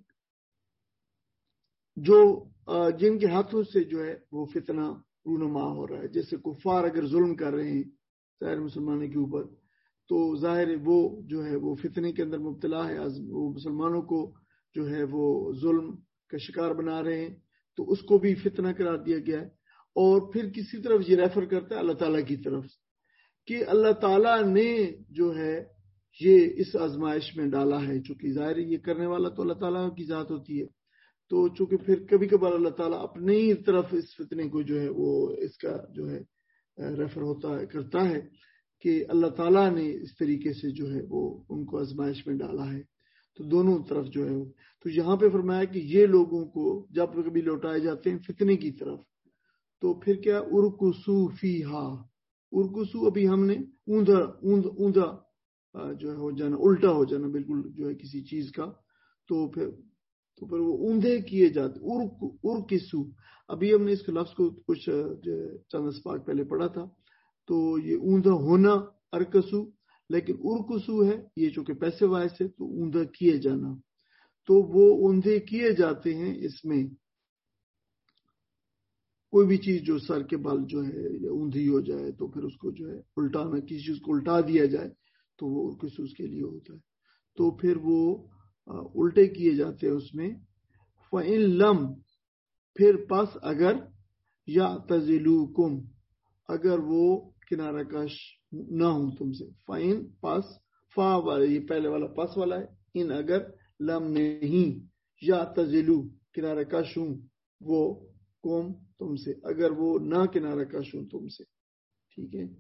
جو جن کے ہاتھوں سے جو ہے وہ فتنہ رونما ہو رہا ہے, جیسے کفار اگر ظلم کر رہے ہیں ظاہر مسلمانوں کے اوپر تو ظاہر وہ جو ہے وہ فتنے کے اندر مبتلا ہے, وہ مسلمانوں کو جو ہے وہ ظلم کا شکار بنا رہے ہیں تو اس کو بھی فتنہ قرار دیا گیا ہے. اور پھر کسی طرف یہ ریفر کرتا ہے اللہ تعالیٰ کی طرف کہ اللہ تعالیٰ نے جو ہے یہ اس آزمائش میں ڈالا ہے, چونکہ ظاہر یہ کرنے والا تو اللہ تعالیٰ کی ذات ہوتی ہے. تو چونکہ پھر کبھی کبھار اللہ تعالیٰ اپنی ہی طرف اس فتنے کو جو ہے وہ اس کا جو ہے ریفر ہوتا ہے کرتا ہے کہ اللہ تعالیٰ نے اس طریقے سے جو ہے وہ ان کو آزمائش میں ڈالا ہے. تو دونوں طرف جو ہے تو یہاں پہ فرمایا کہ یہ لوگوں کو جب کبھی لوٹائے جاتے ہیں فتنے کی طرف تو پھر کیا ارکسو فیہا, ارکسو ابھی ہم نے اوندا اوندا جو ہے ہو جانا, الٹا ہو جانا بالکل جو ہے کسی چیز کا, تو پھر تو پھر وہ اوندھے کیے جاتے. ارک ارکسو ابھی ہم نے اس کے لفظ کو کچھ چند اسپاق پہلے پڑھا تھا تو یہ اوندھا ہونا ارکسو, لیکن ارکسو ہے یہ چونکہ پیسے وائس ہے تو اوندھا کیے جانا. تو وہ اوندھے کیے جاتے ہیں اس میں کوئی بھی چیز جو سر کے بل جو ہے یا اوندھی ہو جائے تو پھر اس کو جو ہے الٹانا, کسی چیز کو الٹا دیا جائے تو وہ ارکسو اس کے لیے ہوتا ہے. تو پھر وہ الٹے کیے جاتے ہیں اس میں. فَإِن لَمْ پھر پس اگر یا تزلوکم اگر وہ کنارہ کش نہ ہوں تم سے. فَإِن پس فا والا یہ پہلے والا پس والا ہے, ان اگر لم نہیں یا تزلو کنارہ کش ہوں وہ قوم تم سے, اگر وہ نہ کنارہ کش ہوں تم سے. ٹھیک ہے.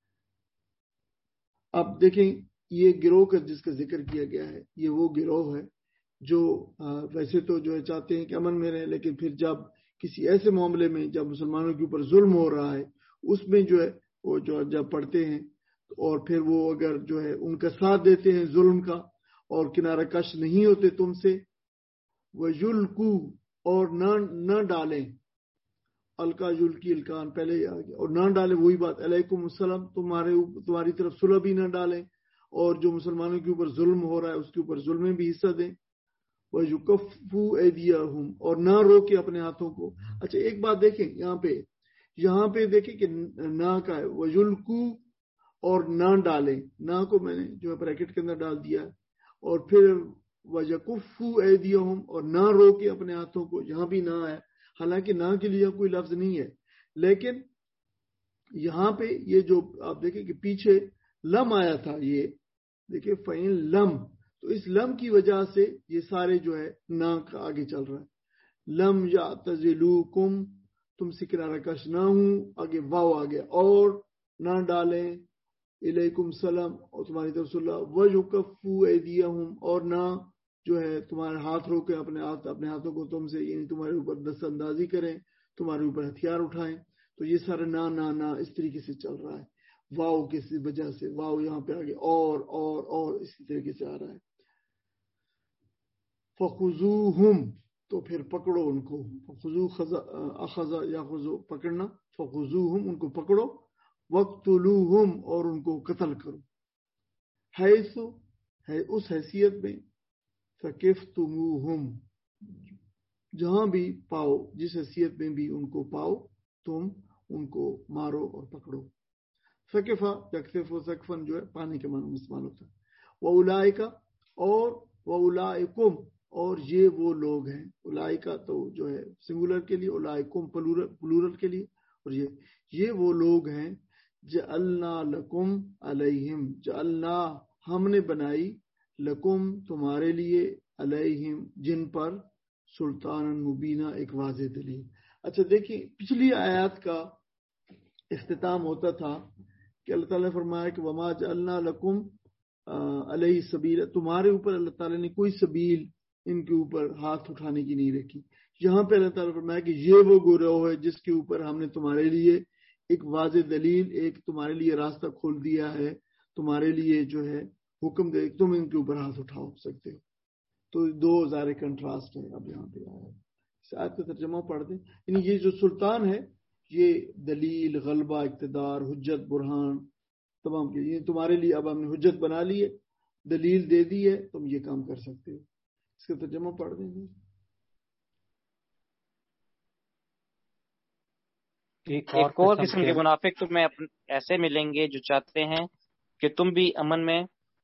اب دیکھیں یہ گروہ کا جس کا ذکر کیا گیا ہے یہ وہ گروہ ہے جو ویسے تو جو ہے چاہتے ہیں کہ امن میں رہیں, لیکن پھر جب کسی ایسے معاملے میں جب مسلمانوں کے اوپر ظلم ہو رہا ہے اس میں جو ہے وہ جو جب پڑھتے ہیں اور پھر وہ اگر جو ہے ان کا ساتھ دیتے ہیں ظلم کا اور کنارہ کش نہیں ہوتے تم سے, وَيُلْقُوا اور نہ نہ ڈالیں, الکا یلکی الکان پہلے ہی آ گیا, اور نہ ڈالیں وہی بات علیکم السلام تمہارے تمہاری طرف صلح بھی نہ ڈالیں, اور جو مسلمانوں کے اوپر ظلم ہو رہا ہے اس کے اوپر ظلم میں بھی حصہ دیں. وَيُكَفُّوا أَيْدِيَهُمْ اور نہ روکے اپنے ہاتھوں کو. اچھا ایک بات دیکھیں یہاں پہ یہاں پہ دیکھیں کہ نہ کا ہے وَيُلْقُوا اور نہ ڈالیں, نہ کو میں نے جو ہے بریکٹ کے اندر ڈال دیا ہے, اور پھر وَيَكُفُّوا أَيْدِيَهُمْ اور نہ روکے اپنے ہاتھوں کو, یہاں بھی نہ ہے, حالانکہ نہ کے لیے کوئی لفظ نہیں ہے, لیکن یہاں پہ یہ جو آپ دیکھیں کہ پیچھے لم آیا تھا, یہ دیکھیں فَإِن لم, تو اس لم کی وجہ سے یہ سارے جو ہے نہ کا آگے چل رہا ہے. لم یعتزلوکم تم سے کنارہ کش نہ ہوں, آگے واو آ گیا, اور نہ ڈالیں الیکم سلام اور تمہاری طرف صلی اللہ, وَيُكَفُّوا أَيْدِيَهُمْ اور نہ جو ہے تمہارے ہاتھ روکے اپنے ہاتھ اپنے ہاتھوں کو تم سے, یعنی تمہارے اوپر دست اندازی کریں, تمہارے اوپر ہتھیار اٹھائیں. تو یہ سارا نہ نہ نہ اس طریقے سے چل رہا ہے, واو کسی وجہ سے, واو یہاں پہ آگے اور اور اور اسی طریقے سے آ رہا ہے. فَخُذُوهُمْ تو پھر پکڑو ان کو. فخذو اخذ یا خذو پکڑنا, فخذوہم ان کو پکڑو, وقتلوہم اور ان کو قتل کرو, حیث ہے اس حیثیت میں, ثقفتموہم جہاں بھی پاؤ, جس حیثیت میں بھی ان کو پاؤ تم ان کو مارو اور پکڑو. ثقفہ یکثف و ثقفن جو ہے پانی کے معنی میں استعمال ہوتا ہے. وَأُولَئِکَ اور وَأُولَئِکُمْ اور یہ وہ لوگ ہیں. اولائکا تو جو ہے سنگولر کے لیے, اولائکم پلورل کے لیے, اور یہ یہ وہ لوگ ہیں جعلنا لکم علیہم, جعلنا ہم نے بنائی, لکم تمہارے لیے, علیہم جن پر, سلطان مبینہ ایک واضح دلیل. اچھا دیکھیں پچھلی آیات کا اختتام ہوتا تھا کہ اللہ تعالیٰ نے فرمایا کہ وما جعلنا لکم علیہ سبیل, تمہارے اوپر اللہ تعالیٰ نے کوئی سبیل ان کے اوپر ہاتھ اٹھانے کی نہیں رکھی. یہاں پہ اللہ تعالیٰ نے فرمایا کہ یہ وہ گروہ ہے جس کے اوپر ہم نے تمہارے لیے ایک واضح دلیل, ایک تمہارے لیے راستہ کھول دیا ہے, تمہارے لیے جو ہے حکم دے تم ان کے اوپر ہاتھ اٹھا سکتے ہو. تو دو ظاہر کنٹراسٹ ہے. اب یہاں پہ آیا اس آیت کا ترجمہ پڑھ دیں. یعنی یہ جو سلطان ہے یہ دلیل, غلبہ, اقتدار, حجت, برہان تمام کے, یہ تمہارے لیے اب ہم نے حجت بنا لی ہے, دلیل دے دی ہے, تم یہ کام کر سکتے ہو. اس کا ترجمہ پڑھ دیں گے. ایک اور قسم کے منافق تمہیں ایسے ملیں گے جو چاہتے ہیں کہ تم بھی امن میں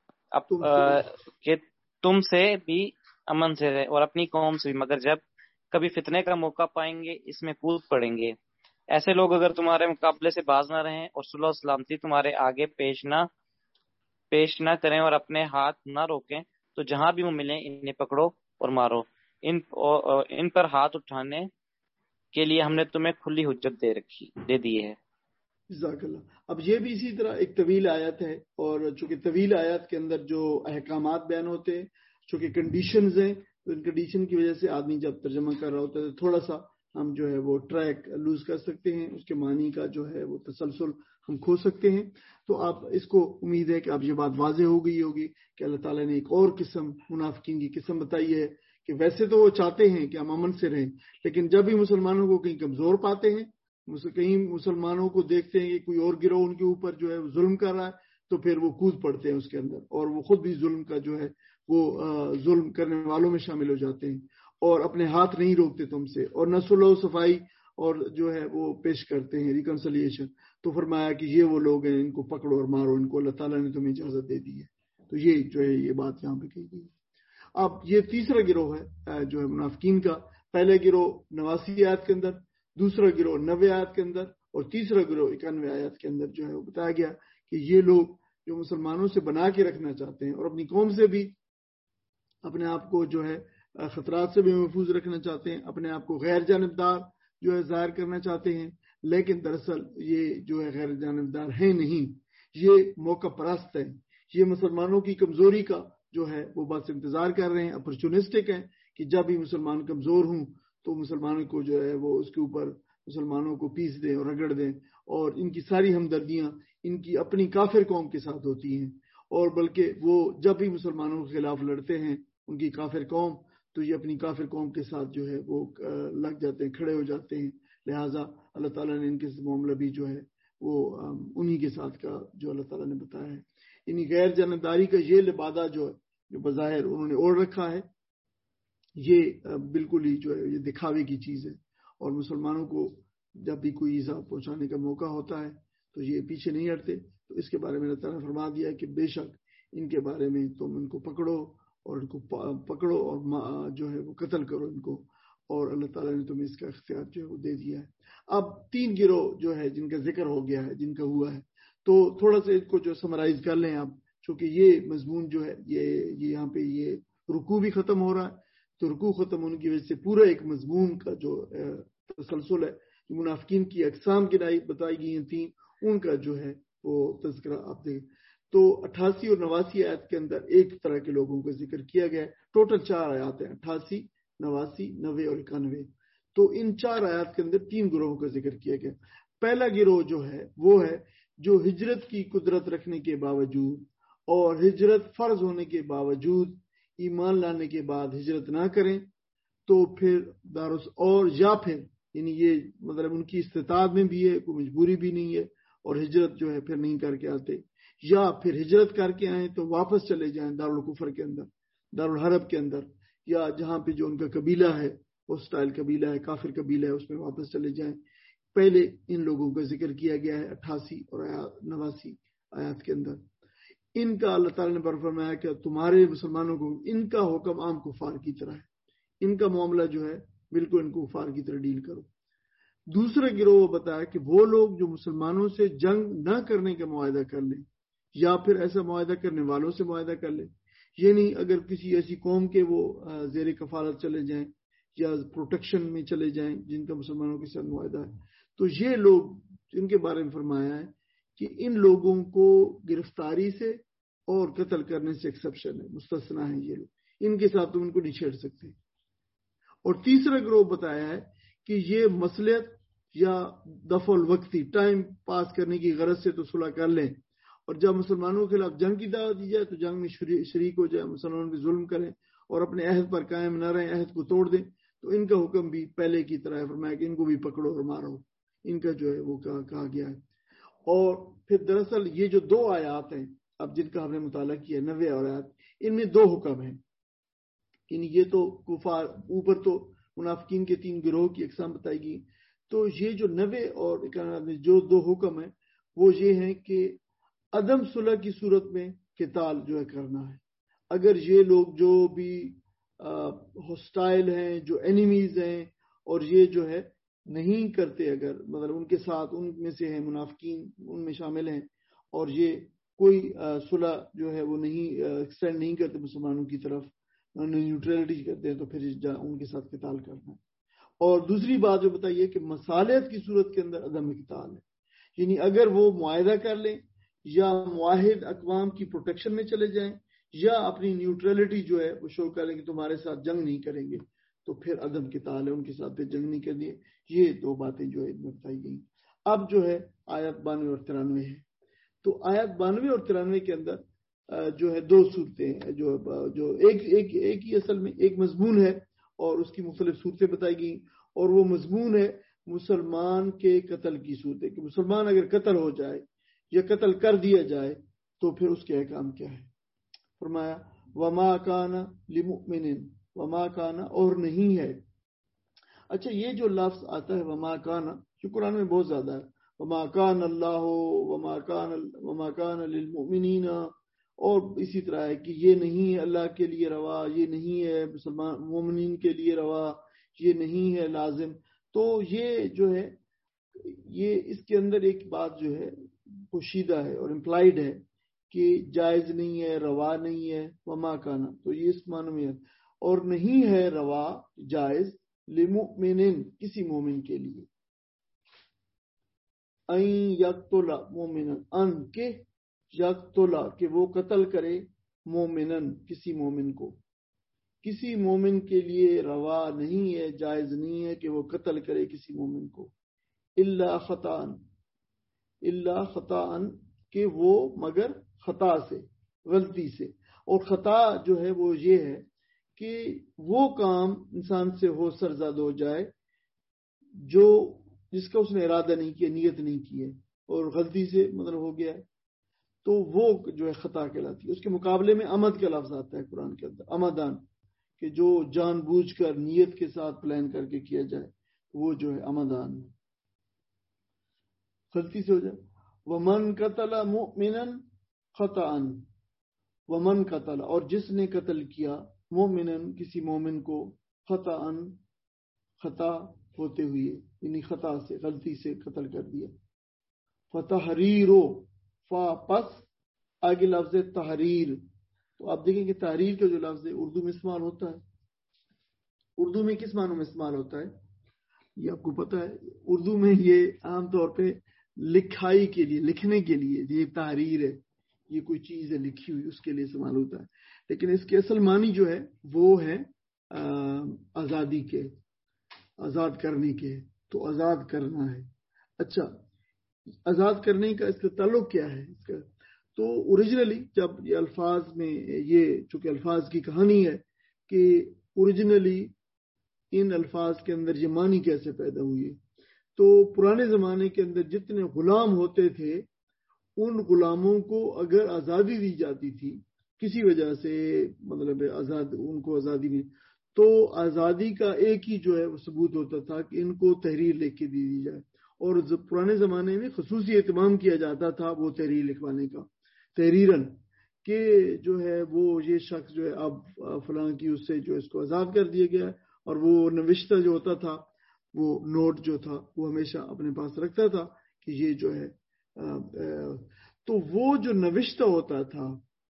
کہ تم سے بھی امن سے رہے اور اپنی قوم سے بھی, مگر جب کبھی فتنے کا موقع پائیں گے اس میں کود پڑیں گے. ایسے لوگ اگر تمہارے مقابلے سے باز نہ رہیں اور صلح و سلامتی تمہارے آگے پیش نہ پیش نہ کریں اور اپنے ہاتھ نہ روکیں تو جہاں بھی وہ ملیں انہیں پکڑو اور مارو. ان ان پر ہاتھ اٹھانے کے لیے ہم نے تمہیں کھلی حجت دے رکھی دے دی ہے. جزاک اللہ. اب یہ بھی اسی طرح ایک طویل آیت ہے, اور چونکہ طویل آیت کے اندر جو احکامات بیان ہوتے ہیں, چونکہ کنڈیشنز ہیں, تو ان کنڈیشن کی وجہ سے آدمی جب ترجمہ کر رہا ہوتا ہے تو تھوڑا سا ہم جو ہے وہ ٹریک لوز کر سکتے ہیں, اس کے معنی کا جو ہے وہ تسلسل ہم کھو سکتے ہیں. تو آپ اس کو امید ہے کہ اب یہ بات واضح ہو گئی ہوگی کہ اللہ تعالیٰ نے ایک اور قسم منافقین کی قسم بتائی ہے کہ ویسے تو وہ چاہتے ہیں کہ ہم امن سے رہیں, لیکن جب بھی مسلمانوں کو کہیں کمزور پاتے ہیں, کہیں مسلمانوں کو دیکھتے ہیں کہ کوئی اور گروہ ان کے اوپر جو ہے ظلم کر رہا ہے, تو پھر وہ کود پڑتے ہیں اس کے اندر, اور وہ خود بھی ظلم کا جو ہے وہ ظلم کرنے والوں میں شامل ہو جاتے ہیں, اور اپنے ہاتھ نہیں روکتے تم سے, اور نہ صلح و صفائی اور جو ہے وہ پیش کرتے ہیں ریکنسلیشن. تو فرمایا کہ یہ وہ لوگ ہیں, ان کو پکڑو اور مارو, ان کو اللہ تعالیٰ نے تمہیں اجازت دے دی ہے. تو یہ جو ہے یہ بات یہاں پہ کہی گئی. اب یہ تیسرا گروہ ہے جو ہے منافقین کا. پہلے گروہ نواسی آیت کے اندر, دوسرا گروہ نوے آیت کے اندر, اور تیسرا گروہ اکانوے آیت کے اندر جو ہے وہ بتایا گیا کہ یہ لوگ جو مسلمانوں سے بنا کے رکھنا چاہتے ہیں اور اپنی قوم سے بھی اپنے آپ کو جو ہے خطرات سے بھی محفوظ رکھنا چاہتے ہیں, اپنے آپ کو غیر جانبدار جو ہے ظاہر کرنا چاہتے ہیں, لیکن دراصل یہ جو ہے غیر جانبدار ہیں نہیں, یہ موقع پرست ہیں, یہ مسلمانوں کی کمزوری کا جو ہے وہ بس انتظار کر رہے ہیں, اپرچونسٹک ہیں کہ جب بھی مسلمان کمزور ہوں تو مسلمانوں کو جو ہے وہ اس کے اوپر مسلمانوں کو پیس دیں اور رگڑ دیں, اور ان کی ساری ہمدردیاں ان کی اپنی کافر قوم کے ساتھ ہوتی ہیں, اور بلکہ وہ جب بھی مسلمانوں کے خلاف لڑتے ہیں ان کی کافر قوم, تو یہ اپنی کافر قوم کے ساتھ جو ہے وہ لگ جاتے ہیں, کھڑے ہو جاتے ہیں. لہٰذا اللہ تعالیٰ نے ان کے معاملہ بھی جو ہے وہ انہی کے ساتھ کا جو اللہ تعالیٰ نے بتایا ہے. یعنی غیر جانبداری کا یہ لبادہ جو ہے جو بظاہر انہوں نے اوڑھ رکھا ہے, یہ بالکل ہی جو ہے یہ دکھاوے کی چیز ہے, اور مسلمانوں کو جب بھی کوئی ایذا پہنچانے کا موقع ہوتا ہے تو یہ پیچھے نہیں ہٹتے. تو اس کے بارے میں اللہ تعالیٰ نے فرما دیا کہ بے شک ان کے بارے میں تم ان کو پکڑو اور ان کو پکڑو اور جو ہے وہ قتل کرو ان کو, اور اللہ تعالیٰ نے تمہیں اس کا اختیار جو ہے وہ دے دیا ہے. اب تین گروہ جو ہے جن کا ذکر ہو گیا ہے, جن کا ہوا ہے, تو تھوڑا سا اس کو جو سمرائز کر لیں آپ, چونکہ یہ مضمون جو ہے یہ یہاں پہ یہ رکوع بھی ختم ہو رہا ہے, تو رکوع ختم ہونے کی وجہ سے پورا ایک مضمون کا جو تسلسل ہے, جو منافقین کی اقسام کی بتائی گئی ہیں تین, ان کا جو ہے وہ تذکرہ آپ دیں. تو اٹھاسی اور نواسی آیت کے اندر ایک طرح کے لوگوں کا ذکر کیا گیا ہے. ٹوٹل چار آیات ہیں, اٹھاسی, نواسی, نوے اور اکانوے. تو ان چار آیات کے اندر تین گروہوں کا ذکر کیا گیا. پہلا گروہ جو ہے وہ ہے جو ہجرت کی قدرت رکھنے کے باوجود اور ہجرت فرض ہونے کے باوجود ایمان لانے کے بعد ہجرت نہ کریں, تو پھر دارس اور یا پھر یعنی یہ مطلب ان کی استطاعت میں بھی ہے، کوئی مجبوری بھی نہیں ہے، اور ہجرت جو ہے پھر نہیں کر کے آتے، یا پھر ہجرت کر کے آئیں تو واپس چلے جائیں دارالکفر کے اندر، دارالحرب کے اندر، یا جہاں پہ جو ان کا قبیلہ ہے، ہوسٹائل قبیلہ ہے، کافر قبیلہ ہے، اس میں واپس چلے جائیں۔ پہلے ان لوگوں کا ذکر کیا گیا ہے اٹھاسی اور نواسی آیات کے اندر۔ ان کا اللہ تعالیٰ نے فرمایا کہ تمہارے مسلمانوں کو ان کا حکم عام کفار کی طرح ہے، ان کا معاملہ جو ہے بالکل ان کو کفار کی طرح ڈیل کرو۔ دوسرا گروہ وہ بتایا کہ وہ لوگ جو مسلمانوں سے جنگ نہ کرنے کا معاہدہ کر لیں، یا پھر ایسا معاہدہ کرنے والوں سے معاہدہ کر لیں، یعنی اگر کسی ایسی قوم کے وہ زیر کفالت چلے جائیں یا پروٹیکشن میں چلے جائیں جن کا مسلمانوں کے ساتھ معاہدہ ہے، تو یہ لوگ ان کے بارے میں فرمایا ہے کہ ان لوگوں کو گرفتاری سے اور قتل کرنے سے ایکسیپشن ہے، مستثنا ہے یہ لوگ، ان کے ساتھ تم ان کو نہیں چھیڑ سکتے۔ اور تیسرا گروہ بتایا ہے کہ یہ مصلحت یا دفع الوقتی ٹائم پاس کرنے کی غرض سے تو صلح کر لیں، اور جب مسلمانوں کے خلاف جنگ کی دعوت دی جائے تو جنگ میں شریک ہو جائے، مسلمانوں پہ ظلم کریں اور اپنے عہد پر قائم نہ رہیں، عہد کو توڑ دیں، تو ان کا حکم بھی پہلے کی طرح ہے، فرمایا کہ ان کو بھی پکڑو اور مارو، ان کا جو ہے وہ کہا گیا ہے۔ اور پھر دراصل یہ جو دو آیات ہیں اب جن کا ہم نے مطالعہ کیا نوے آیات، ان میں دو حکم ہیں، یعنی یہ تو کفار، اوپر تو منافقین کے تین گروہ کی اقسام بتائی گئی، تو یہ جو نوے اور اکیانوے جو دو حکم ہیں وہ یہ ہیں کہ عدم صلح کی صورت میں قتال جو ہے کرنا ہے۔ اگر یہ لوگ جو بھی ہوسٹائل ہیں، جو اینیمیز ہیں، اور یہ جو ہے نہیں کرتے، اگر مطلب ان کے ساتھ ان میں سے ہیں منافقین ان میں شامل ہیں، اور یہ کوئی صلح جو ہے وہ نہیں ایکسٹینڈ نہیں کرتے مسلمانوں کی طرف، نیوٹرلٹی کرتے ہیں، تو پھر ان کے ساتھ قتال کرنا ہے۔ اور دوسری بات جو بتائیے کہ مصالحت کی صورت کے اندر عدم قتال ہے، یعنی اگر وہ معاہدہ کر لیں یا معاہد اقوام کی پروٹیکشن میں چلے جائیں یا اپنی نیوٹرلٹی جو ہے وہ شو کریں کہ تمہارے ساتھ جنگ نہیں کریں گے، تو پھر عدم قتال ہے، ان کے ساتھ جنگ نہیں کرنی ہے۔ یہ دو باتیں جو ہے ان میں بتائی گئی۔ اب جو ہے آیت بانوے اور ترانوے ہے، تو آیت بانوے اور ترانوے کے اندر جو ہے دو صورتیں ہیں، جو جو ایک ایک ایک ہی اصل میں ایک مضمون ہے اور اس کی مختلف صورتیں بتائی گئی، اور وہ مضمون ہے مسلمان کے قتل کی صورتیں، کہ مسلمان اگر قتل ہو جائے یا قتل کر دیا جائے تو پھر اس کے احکام کیا ہے۔ فرمایا وما کان لمؤمن، وما کان اور نہیں ہے۔ اچھا، یہ جو لفظ آتا ہے وما کان، جو قرآن میں بہت زیادہ ہے، وما کان اللہ وما کان وما کان للمؤمنین، اور اسی طرح ہے کہ یہ نہیں ہے اللہ کے لیے روا، یہ نہیں ہے مسلمان مومنین کے لیے روا، یہ نہیں ہے لازم۔ تو یہ جو ہے یہ اس کے اندر ایک بات جو ہے پوشیدہ ہے اور امپلائیڈ ہے کہ جائز نہیں ہے، روا نہیں ہے، وما کانا، تو یہ اس معنی میں ہے، اور نہیں ہے روا جائز لمؤمن کسی مومن کے لیے، این یقتل مومنا، ان کے یقتل کہ وہ قتل کرے، مومنن کسی مومن کو، کسی مومن کے لیے روا نہیں ہے، جائز نہیں ہے کہ وہ قتل کرے کسی مومن کو، الا خطان، الا خطان کہ وہ مگر خطا سے، غلطی سے۔ اور خطا جو ہے وہ یہ ہے کہ وہ کام انسان سے ہو سرزد ہو جائے جو جس کا اس نے ارادہ نہیں کیا، نیت نہیں کی ہے، اور غلطی سے مطلب ہو گیا ہے، تو وہ جو ہے خطا کہلاتی ہے۔ اس کے مقابلے میں عمد کا لفظ آتا ہے قرآن کے اندر، عمدان، کہ جو جان بوجھ کر نیت کے ساتھ پلان کر کے کیا جائے، وہ جو ہے عمدان، غلطی سے ہو جائے۔ ومن قتل مؤمنا خطأ، ومن قتل اور جس نے قتل کیا، مومنا کسی مومن کو، خطأ خطا ہوتے ہوئے، یعنی خطا سے، غلطی سے قتل کر دیا، فتحریر فا پس آگے لفظ تحریر، تو آپ دیکھیں کہ تحریر کا جو لفظ ہے اردو میں استعمال ہوتا ہے، اردو میں کس معنوں میں استعمال ہوتا ہے یہ آپ کو پتہ ہے؟ اردو میں یہ عام طور پہ لکھائی کے لیے، لکھنے کے لیے، یہ تحریر ہے، یہ کوئی چیز ہے لکھی ہوئی، اس کے لیے استعمال ہوتا ہے، لیکن اس کے اصل معنی جو ہے وہ ہے آزادی کے، آزاد کرنے کے، تو آزاد کرنا ہے۔ اچھا، آزاد کرنے کا اس کا تعلق کیا ہے؟ اس کا تو اوریجنلی جب یہ الفاظ میں، یہ چونکہ الفاظ کی کہانی ہے کہ اوریجنلی ان الفاظ کے اندر یہ معنی کیسے پیدا ہوئی. تو پرانے زمانے کے اندر جتنے غلام ہوتے تھے ان غلاموں کو اگر آزادی دی جاتی تھی کسی وجہ سے، مطلب آزاد ان کو آزادی ملی، تو آزادی کا ایک ہی جو ہے وہ ثبوت ہوتا تھا کہ ان کو تحریر لکھ کے دی دی جائے. اور پرانے زمانے میں خصوصی اہتمام کیا جاتا تھا وہ تحریر لکھوانے کا، تحریراً، کہ جو ہے وہ یہ شخص جو ہے اب فلاں کی اس سے جو اس کو آزاد کر دیا گیا. اور وہ نوشتہ جو ہوتا تھا، وہ نوٹ جو تھا وہ ہمیشہ اپنے پاس رکھتا تھا کہ یہ جو ہے آ, آ, تو وہ جو نوشتہ ہوتا تھا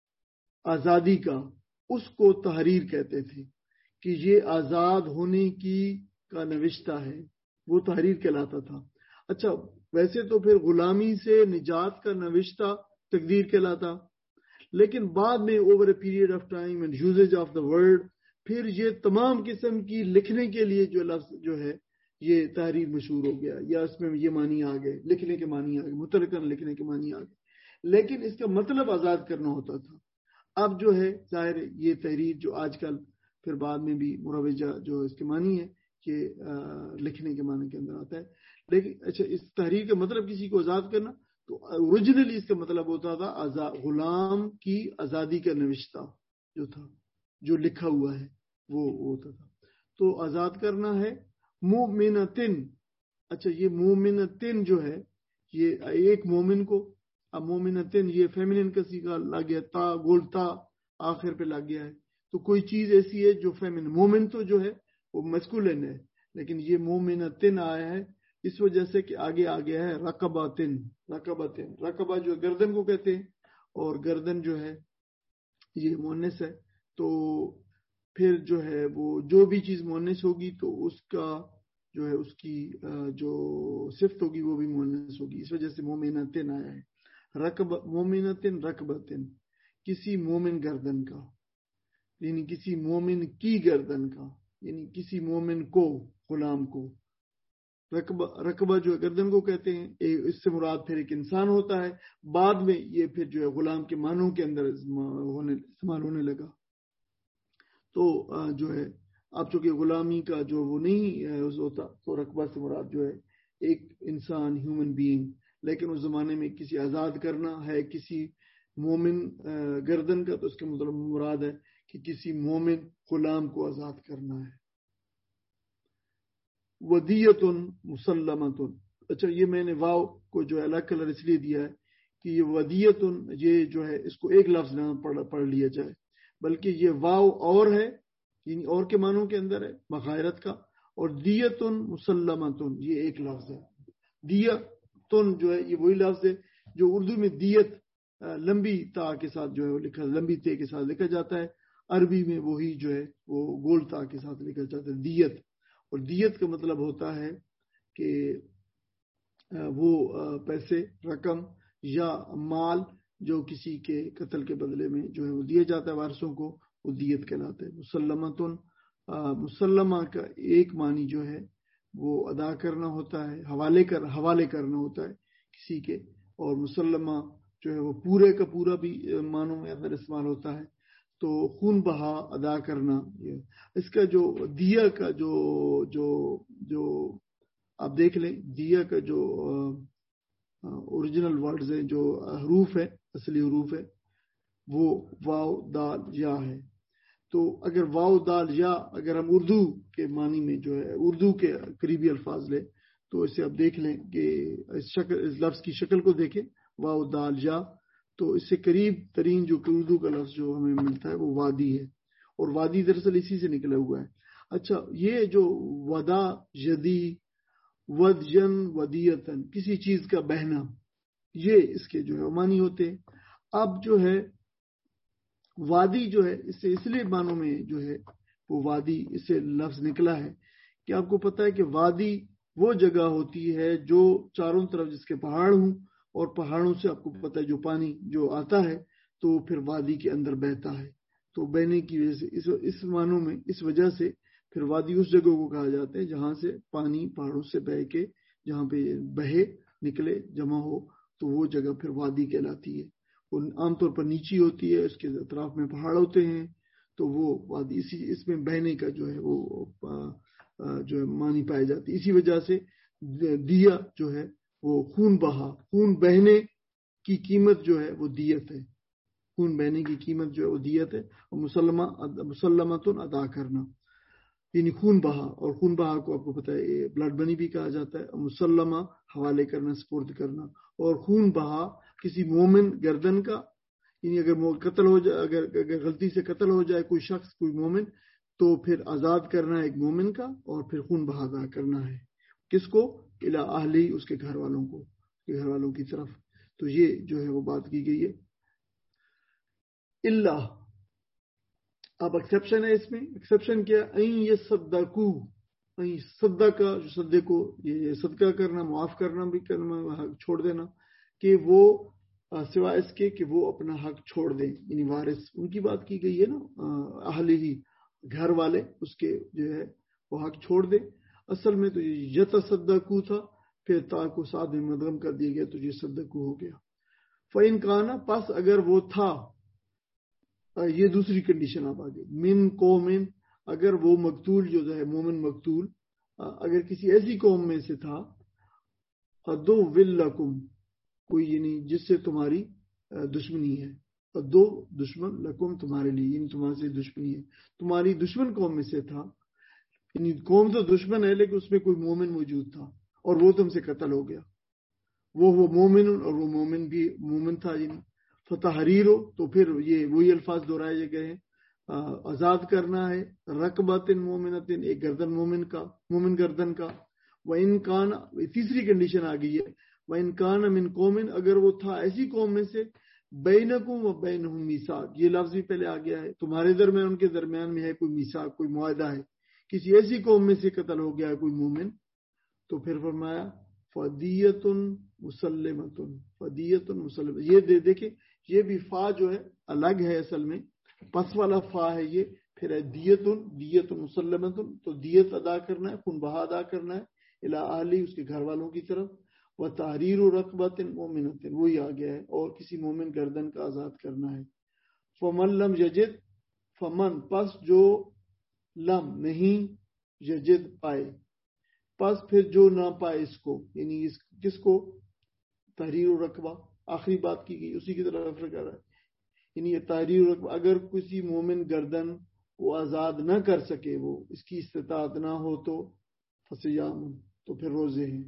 آزادی کا، اس کو تحریر کہتے تھے کہ یہ آزاد ہونے کی کا نوشتہ ہے، وہ تحریر کہلاتا تھا. اچھا، ویسے تو پھر غلامی سے نجات کا نوشتہ تقدیر کہلاتا، لیکن بعد میں over a period of time and usage of the word پھر یہ تمام قسم کی لکھنے کے لیے جو لفظ جو ہے یہ تحریر مشہور ہو گیا، یا اس میں یہ معنی آ گئے، لکھنے کے معنی آ گئے، مترکن لکھنے کے معنی آ گئے. لیکن اس کا مطلب آزاد کرنا ہوتا تھا. اب جو ہے ظاہر یہ تحریر جو آج کل پھر بعد میں بھی مروجہ جو اس کے معنی ہے کہ لکھنے کے معنی کے اندر آتا ہے. لیکن اچھا، اس تحریر کا مطلب کسی کو آزاد کرنا، تو اوریجنلی اس کا مطلب ہوتا تھا غلام کی آزادی کا نوشتہ جو تھا، جو لکھا ہوا ہے وہ ہوتا تھا. تو آزاد کرنا ہے مومنتن. اچھا، یہ مومنتن جو ہے یہ ایک مومن کو، اب مومنتن یہ فیمنن کا صیغہ لگ گیا، تا گول تا آخر پہ لگ گیا ہے. تو کوئی چیز ایسی ہے جو فیمن، مومن تو جو ہے وہ مسکولن ہے، لیکن یہ مومنتن آیا ہے اس وجہ سے کہ آگے آ گیا ہے رقباتن. رقباتن رقبہ جو گردن کو کہتے ہیں، اور گردن جو ہے یہ مؤنث ہے. تو پھر جو ہے وہ جو بھی چیز مؤنث ہوگی تو اس کا جو ہے اس کی جو صفت ہوگی وہ بھی مؤنث ہوگی. اس وجہ سے مومنتن آیا ہے. رقب مومنتن رقبتن، کسی مومن گردن کا، یعنی کسی مومن کی گردن کا، یعنی کسی مومن کو، غلام کو. رقبہ رقبہ جو گردن کو کہتے ہیں، اس سے مراد پھر ایک انسان ہوتا ہے. بعد میں یہ پھر جو ہے غلام کے معنوں کے اندر استعمال ہونے لگا. تو جو ہے اب چونکہ غلامی کا جو وہ نہیں ہوتا، تو رقبہ سے مراد جو ہے ایک انسان، ہیومن بینگ. لیکن اس زمانے میں کسی آزاد کرنا ہے کسی مومن گردن کا، تو اس کے مطلب مراد ہے کہ کسی مومن غلام کو آزاد کرنا ہے. ودیتن مسلمتن. اچھا، یہ میں نے واو کو جو ہے الگ کلر اس لیے دیا ہے کہ یہ ودیتن، یہ جو ہے اس کو ایک لفظ نہ پڑھ پڑھ لیا جائے، بلکہ یہ واو اور ہے، یعنی اور کے معنوں کے اندر ہے مغایرت کا. اور دیتن مسلمتن یہ ایک لفظ ہے. دیتن جو ہے یہ وہی لفظ ہے جو اردو میں دیت لمبی تا کے ساتھ جو ہے وہ لکھا، لمبی تے کے ساتھ لکھا جاتا ہے. عربی میں وہی جو ہے وہ گول تا کے ساتھ لکھا جاتا ہے، دیت. اور دیت کا مطلب ہوتا ہے کہ وہ پیسے، رقم یا مال جو کسی کے قتل کے بدلے میں جو ہے وہ دیا جاتا ہے وارثوں کو، وہ دیت کہلاتا ہے. مسلمتن، مسلمہ کا ایک معنی جو ہے وہ ادا کرنا ہوتا ہے، حوالے کر حوالے کرنا ہوتا ہے کسی کے. اور مسلمہ جو ہے وہ پورے کا پورا بھی معنوں میں اندر استعمال ہوتا ہے. تو خون بہا ادا کرنا. اس کا جو دیا کا جو جو جو آپ دیکھ لیں، دیا کا جو اوریجنل ورڈز ہیں، جو حروف ہے، اصلی حروف ہے، وہ واو دال یا ہے. تو اگر واو دال یا اگر ہم اردو کے معنی میں جو ہے اردو کے قریبی الفاظ لیں، تو اسے آپ دیکھ لیں کہ اس شکل، اس لفظ کی شکل کو دیکھیں، واو دال یا، تو اس سے قریب ترین جو اردو کا لفظ جو ہمیں ملتا ہے وہ وادی ہے. اور وادی دراصل اسی سے نکلا ہوا ہے. اچھا، یہ جو ودا، یدی، ودین، ودیتن، کسی چیز کا بہنا، یہ اس کے جو ہے معنی ہوتے ہیں. اب جو ہے وادی جو ہے اس سے اس لیے معنوں میں جو ہے وہ وادی اس سے لفظ نکلا ہے کہ آپ کو پتہ ہے کہ وادی وہ جگہ ہوتی ہے جو چاروں طرف جس کے پہاڑ ہوں، اور پہاڑوں سے آپ کو پتہ ہے جو پانی جو آتا ہے تو پھر وادی کے اندر بہتا ہے. تو بہنے کی وجہ سے اس اس معنوں میں اس وجہ سے پھر وادی اس جگہ کو کہا جاتا ہے جہاں سے پانی پہاڑوں سے بہ کے جہاں پہ بہے، نکلے، جمع ہو، تو وہ جگہ پھر وادی کہلاتی ہے. وہ عام طور پر نیچی ہوتی ہے، اس کے اطراف میں پہاڑ ہوتے ہیں، تو وہ وادی اسی اس میں بہنے کا جو ہے وہ جو ہے مانی پائی جاتی ہے. اسی وجہ سے دیا جو ہے وہ خون بہا، خون بہنے کی قیمت جو ہے وہ دیت ہے، خون بہنے کی قیمت جو ہے وہ دیت ہے. اور مسلمہ مسلمتن ادا کرنا یعنی خون بہا، اور خون بہا کو آپ کو پتہ ہے بلڈ منی بھی کہا جاتا ہے. اور مسلمہ حوالے کرنا، سپرد کرنا. اور خون بہا کسی مومن گردن کا، یعنی اگر قتل ہو جائے، اگر اگر غلطی سے قتل ہو جائے کوئی شخص، کوئی مومن، تو پھر آزاد کرنا ہے ایک مومن کا، اور پھر خون بہا ادا کرنا ہے. کس کو؟ الی اہلی، اس کے گھر والوں کو، کے گھر والوں کی طرف. تو یہ جو ہے وہ بات کی گئی ہے. اللہ، اب ایکسیپشن ہے اس میں. ایکسیپشن کیا؟ این یہ صدقو، این صدقہ، جو صدقے کو یہ صدقہ کرنا، معاف کرنا بھی کرنا، حق چھوڑ دینا، کہ وہ سوائے اس کے کہ وہ اپنا حق چھوڑ دیں، یعنی وارث ان کی بات کی گئی ہے نا، اہلی ہی، گھر والے اس کے جو ہے وہ حق چھوڑ دیں. اصل میں تو یہ یتصدقو تھا، پھر تا کو ساتھ میں مدغم کر دیا گیا تو یہ صدقو ہو گیا. فَإِن کانا، پس اگر وہ تھا، یہ دوسری کنڈیشن آپ آگے، من قومن، اگر وہ مقتول جو ہے مومن مقتول اگر کسی ایسی قوم میں سے تھا، دو ولکم، کوئی یعنی جس سے تمہاری دشمنی ہے، دو دشمن لکم تمہارے لیے، یعنی تمہارے سے دشمنی ہے، تمہاری دشمن قوم میں سے تھا، یعنی قوم تو دشمن ہے لیکن اس میں کوئی مومن موجود تھا اور وہ تم سے قتل ہو گیا، وہ وہ مومن اور وہ مومن بھی مومن تھا، یعنی فتحریر ہو، تو پھر یہ وہی الفاظ دہرائے گئے ہیں، آزاد کرنا ہے، رقبۃ مومنۃ، ایک گردن مومن کا، مومن گردن کا. وَإِن کان، تیسری کنڈیشن آ گئی ہے، وَإِن کان من قوم، اگر وہ تھا ایسی قوم میں سے، بینکم و بینہم میثاق، یہ لفظ بھی پہلے آ گیا ہے، تمہارے درمیان ان کے درمیان میں ہے کوئی میثاق، کوئی معاہدہ ہے، کسی ایسی قوم میں سے قتل ہو گیا ہے کوئی مومن، تو پھر فرمایا فدیۃ مسلمۃ، فدیۃ مسلمۃ. یہ دے دیکھیں یہ بھی فا جو ہے الگ ہے، اصل میں پس والا فا ہے یہ، پھر ہے دیت، دیت مسلمۃ، تو دیت ادا کرنا ہے، خون بہا ادا کرنا ہے، الی اہلی، اس کے گھر والوں کی طرف. و تحریر رقبۃ مومنۃ، وہی آ گیا ہے، اور کسی مومن گردن کا آزاد کرنا ہے. فمن لم یجد، فمن، پس جو لم نہیں، یجد پائے، پس پھر جو نہ پائے اس کو، یعنی اس کس کو؟ تحریر رقبہ، آخری بات کی گئی اسی کی طرف ریفر کر رہا ہے، یعنی یہ تحریر رقبہ، اگر کسی مومن گردن کو آزاد نہ کر سکے، وہ اس کی استطاعت نہ ہو، تو فصیام، تو پھر روزے ہیں،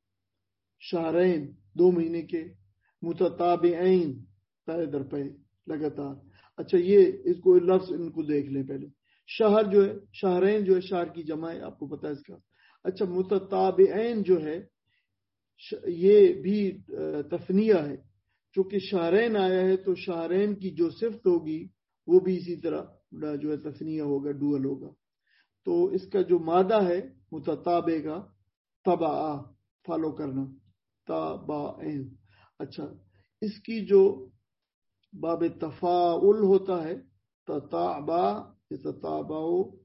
شہرین، دو مہینے کے، متتابعین، پہلے در پہ لگاتار. اچھا یہ اس کو لفظ ان کو دیکھ لیں پہلے. شہر جو ہے، شہرین جو ہے شہر کی جمع ہے، آپ کو پتہ ہے اس کا. اچھا متتابعین جو ہے یہ بھی تثنیہ ہے، چونکہ شہرین آیا ہے تو شہرین کی جو صفت ہوگی وہ بھی اسی طرح جو ہے تثنیہ ہوگا، ڈوئل ہوگا. تو اس کا جو مادہ ہے متتابع کا، تبع، فالو کرنا، تابعین. اچھا اس کی جو باب تفاعل ہوتا ہے، تتابع، تتابع،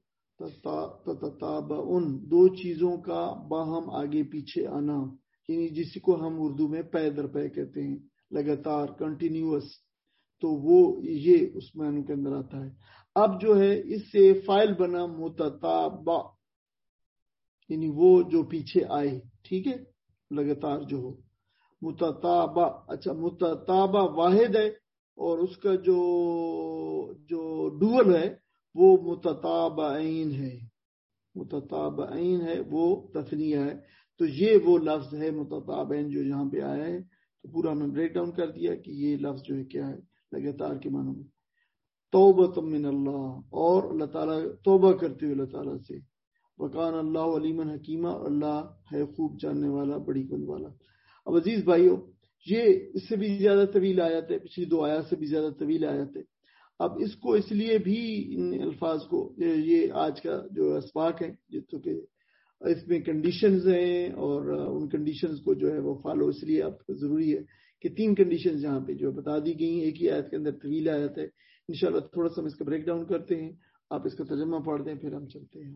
تتابعن، دو چیزوں کا باہم آگے پیچھے آنا، یعنی جس کو ہم اردو میں پے در پے کہتے ہیں، لگاتار، کنٹینیوس، تو وہ یہ اس معنی کے اندر آتا ہے. اب جو ہے اس سے فائل بنا متتابع، یعنی وہ جو پیچھے آئے، ٹھیک ہے، لگاتار جو ہو، متتابع. اچھا متتابع واحد ہے، اور اس کا جو جو ڈوئل ہے وہ متتابعین ہے، متتابعین ہے، وہ تثنیہ ہے. تو یہ وہ لفظ ہے متتابعین جو یہاں پہ آیا ہے. تو پورا ہم نے بریک ڈاؤن کر دیا کہ یہ لفظ جو ہے کیا ہے، لگاتار کے معنوں میں. توبۃ من اللہ، اور اللہ تعالیٰ توبہ کرتے ہوئے اللہ تعالیٰ سے. وکان اللہ علیما حکیمہ، اللہ ہے خوب جاننے والا، بڑی کن والا. اب عزیز بھائیو، یہ اس سے بھی زیادہ طویل آیت ہے، پچھلی دو آیات سے بھی زیادہ طویل آیت ہے. اب اس کو اس لیے بھی ان الفاظ کو، یہ آج کا جو اسباق ہے، جس کہ اس میں کنڈیشنز ہیں، اور ان کنڈیشنز کو جو ہے وہ فالو اس لیے آپ کو ضروری ہے کہ تین کنڈیشنز یہاں پہ جو بتا دی گئی ہیں، ایک ہی آیت کے اندر طویل آیت ہے. انشاءاللہ تھوڑا سا ہم اس کا بریک ڈاؤن کرتے ہیں، آپ اس کا ترجمہ پڑھ دیں، پھر ہم چلتے ہیں.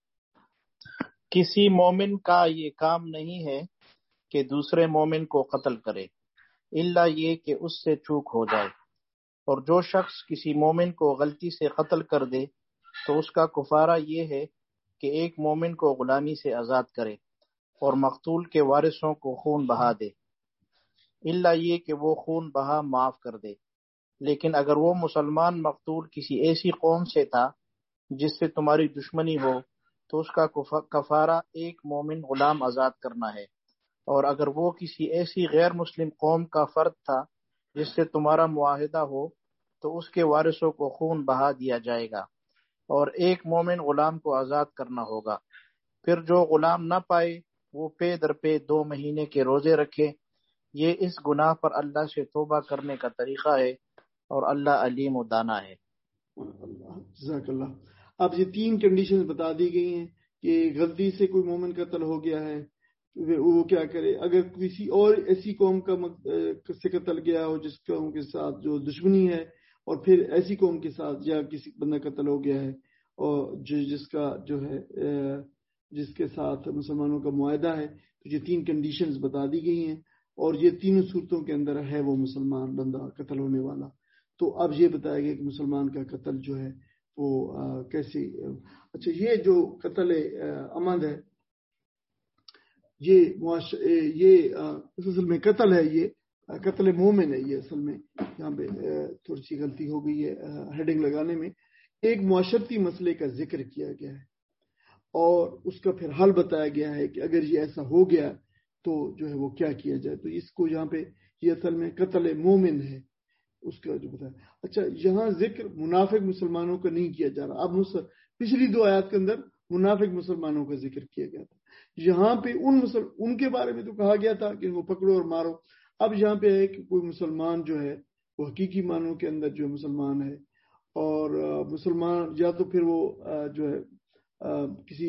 کسی مومن کا یہ کام نہیں ہے کہ دوسرے مومن کو قتل کرے، الا یہ کہ اس سے چوک ہو جائے. اور جو شخص کسی مومن کو غلطی سے قتل کر دے تو اس کا کفارہ یہ ہے کہ ایک مومن کو غلامی سے آزاد کرے اور مقتول کے وارثوں کو خون بہا دے، الا یہ کہ وہ خون بہا معاف کر دے۔ لیکن اگر وہ مسلمان مقتول کسی ایسی قوم سے تھا جس سے تمہاری دشمنی ہو تو اس کا کفارہ ایک مومن غلام آزاد کرنا ہے، اور اگر وہ کسی ایسی غیر مسلم قوم کا فرد تھا جس سے تمہارا معاہدہ ہو تو اس کے وارثوں کو خون بہا دیا جائے گا، اور ایک مومن غلام کو آزاد کرنا ہوگا۔ پھر جو غلام نہ پائے وہ پے در پے دو مہینے کے روزے رکھے۔ یہ اس گناہ پر اللہ سے توبہ کرنے کا طریقہ ہے، اور اللہ علیم و دانا ہے۔ جزاک اللہ۔ اب یہ تین کنڈیشنز بتا دی گئی ہیں کہ غلطی سے کوئی مومن قتل ہو گیا ہے وہ کیا کرے، اگر کسی اور ایسی قوم کا سے قتل گیا ہو جس قوم کے ساتھ جو دشمنی ہے، اور پھر ایسی قوم کے ساتھ یا کسی بندہ قتل ہو گیا ہے اور جو جس کا جو ہے جس کے ساتھ مسلمانوں کا معاہدہ ہے، تو یہ تین کنڈیشنز بتا دی گئی ہیں، اور یہ تینوں صورتوں کے اندر ہے وہ مسلمان بندہ قتل ہونے والا۔ تو اب یہ بتایا گیا کہ مسلمان کا قتل جو ہے وہ کیسی۔ اچھا، یہ جو قتل عمد ہے یہ معاش یہ اصل میں قتل ہے، یہ قتل مومن ہے، یہ اصل میں یہاں پہ تھوڑی سی غلطی ہو گئی ہے ہیڈنگ لگانے میں۔ ایک معاشرتی مسئلے کا ذکر کیا گیا ہے اور اس کا پھر حل بتایا گیا ہے کہ اگر یہ ایسا ہو گیا تو جو ہے وہ کیا کیا جائے۔ تو اس کو یہاں پہ یہ اصل میں قتل مومن ہے اس کا جو بتایا۔ اچھا، یہاں ذکر منافق مسلمانوں کا نہیں کیا جا رہا۔ اب پچھلی دو آیات کے اندر منافق مسلمانوں کا ذکر کیا گیا تھا، یہاں پہ ان مسل... ان کے بارے میں تو کہا گیا تھا کہ ان کو پکڑو اور مارو۔ اب یہاں پہ ہے کہ کوئی مسلمان جو ہے وہ حقیقی معنوں کے اندر جو مسلمان ہے، اور مسلمان یا تو پھر وہ جو ہے کسی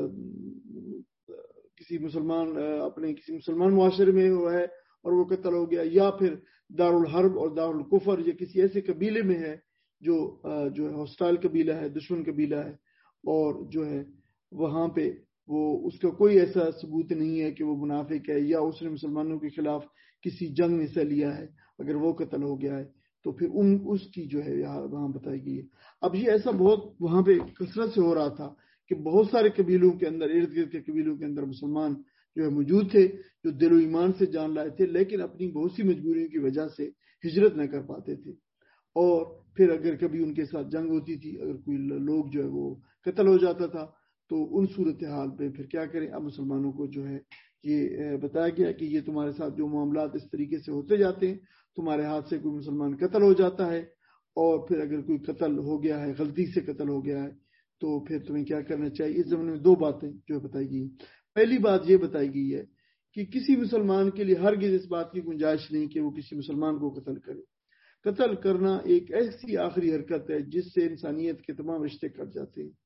کسی مسلمان اپنے کسی مسلمان معاشرے میں ہوا ہے اور وہ قتل ہو گیا، یا پھر دارالحرب اور دارالکفر یا کسی ایسے قبیلے میں ہے جو جو ہے ہاسٹائل قبیلہ ہے، دشمن قبیلہ ہے، اور جو ہے وہاں پہ وہ اس کا کوئی ایسا ثبوت نہیں ہے کہ وہ منافق ہے یا اس نے مسلمانوں کے خلاف کسی جنگ میں حصہ لیا ہے، اگر وہ قتل ہو گیا ہے تو پھر ان اس کی جو ہے یہاں وہاں بتائی گئی ہے۔ اب یہ ایسا بہت وہاں پہ کثرت سے ہو رہا تھا کہ بہت سارے قبیلوں کے اندر، ارد گرد کے قبیلوں کے اندر مسلمان جو ہے موجود تھے جو دل و ایمان سے جان لائے تھے، لیکن اپنی بہت سی مجبوریوں کی وجہ سے ہجرت نہ کر پاتے تھے، اور پھر اگر کبھی ان کے ساتھ جنگ ہوتی تھی، اگر کوئی لوگ جو ہے وہ قتل ہو جاتا تھا تو ان صورتحال پہ پھر کیا کریں۔ اب مسلمانوں کو جو ہے یہ بتایا گیا کہ یہ تمہارے ساتھ جو معاملات اس طریقے سے ہوتے جاتے ہیں، تمہارے ہاتھ سے کوئی مسلمان قتل ہو جاتا ہے، اور پھر اگر کوئی قتل ہو گیا ہے، غلطی سے قتل ہو گیا ہے، تو پھر تمہیں کیا کرنا چاہیے۔ اس زمانے میں دو باتیں جو بتائی گئی۔ پہلی بات یہ بتائی گئی ہے کہ کسی مسلمان کے لیے ہرگز اس بات کی گنجائش نہیں کہ وہ کسی مسلمان کو قتل کرے۔ قتل کرنا ایک ایسی آخری حرکت ہے جس سے انسانیت کے تمام رشتے کٹ جاتے ہیں،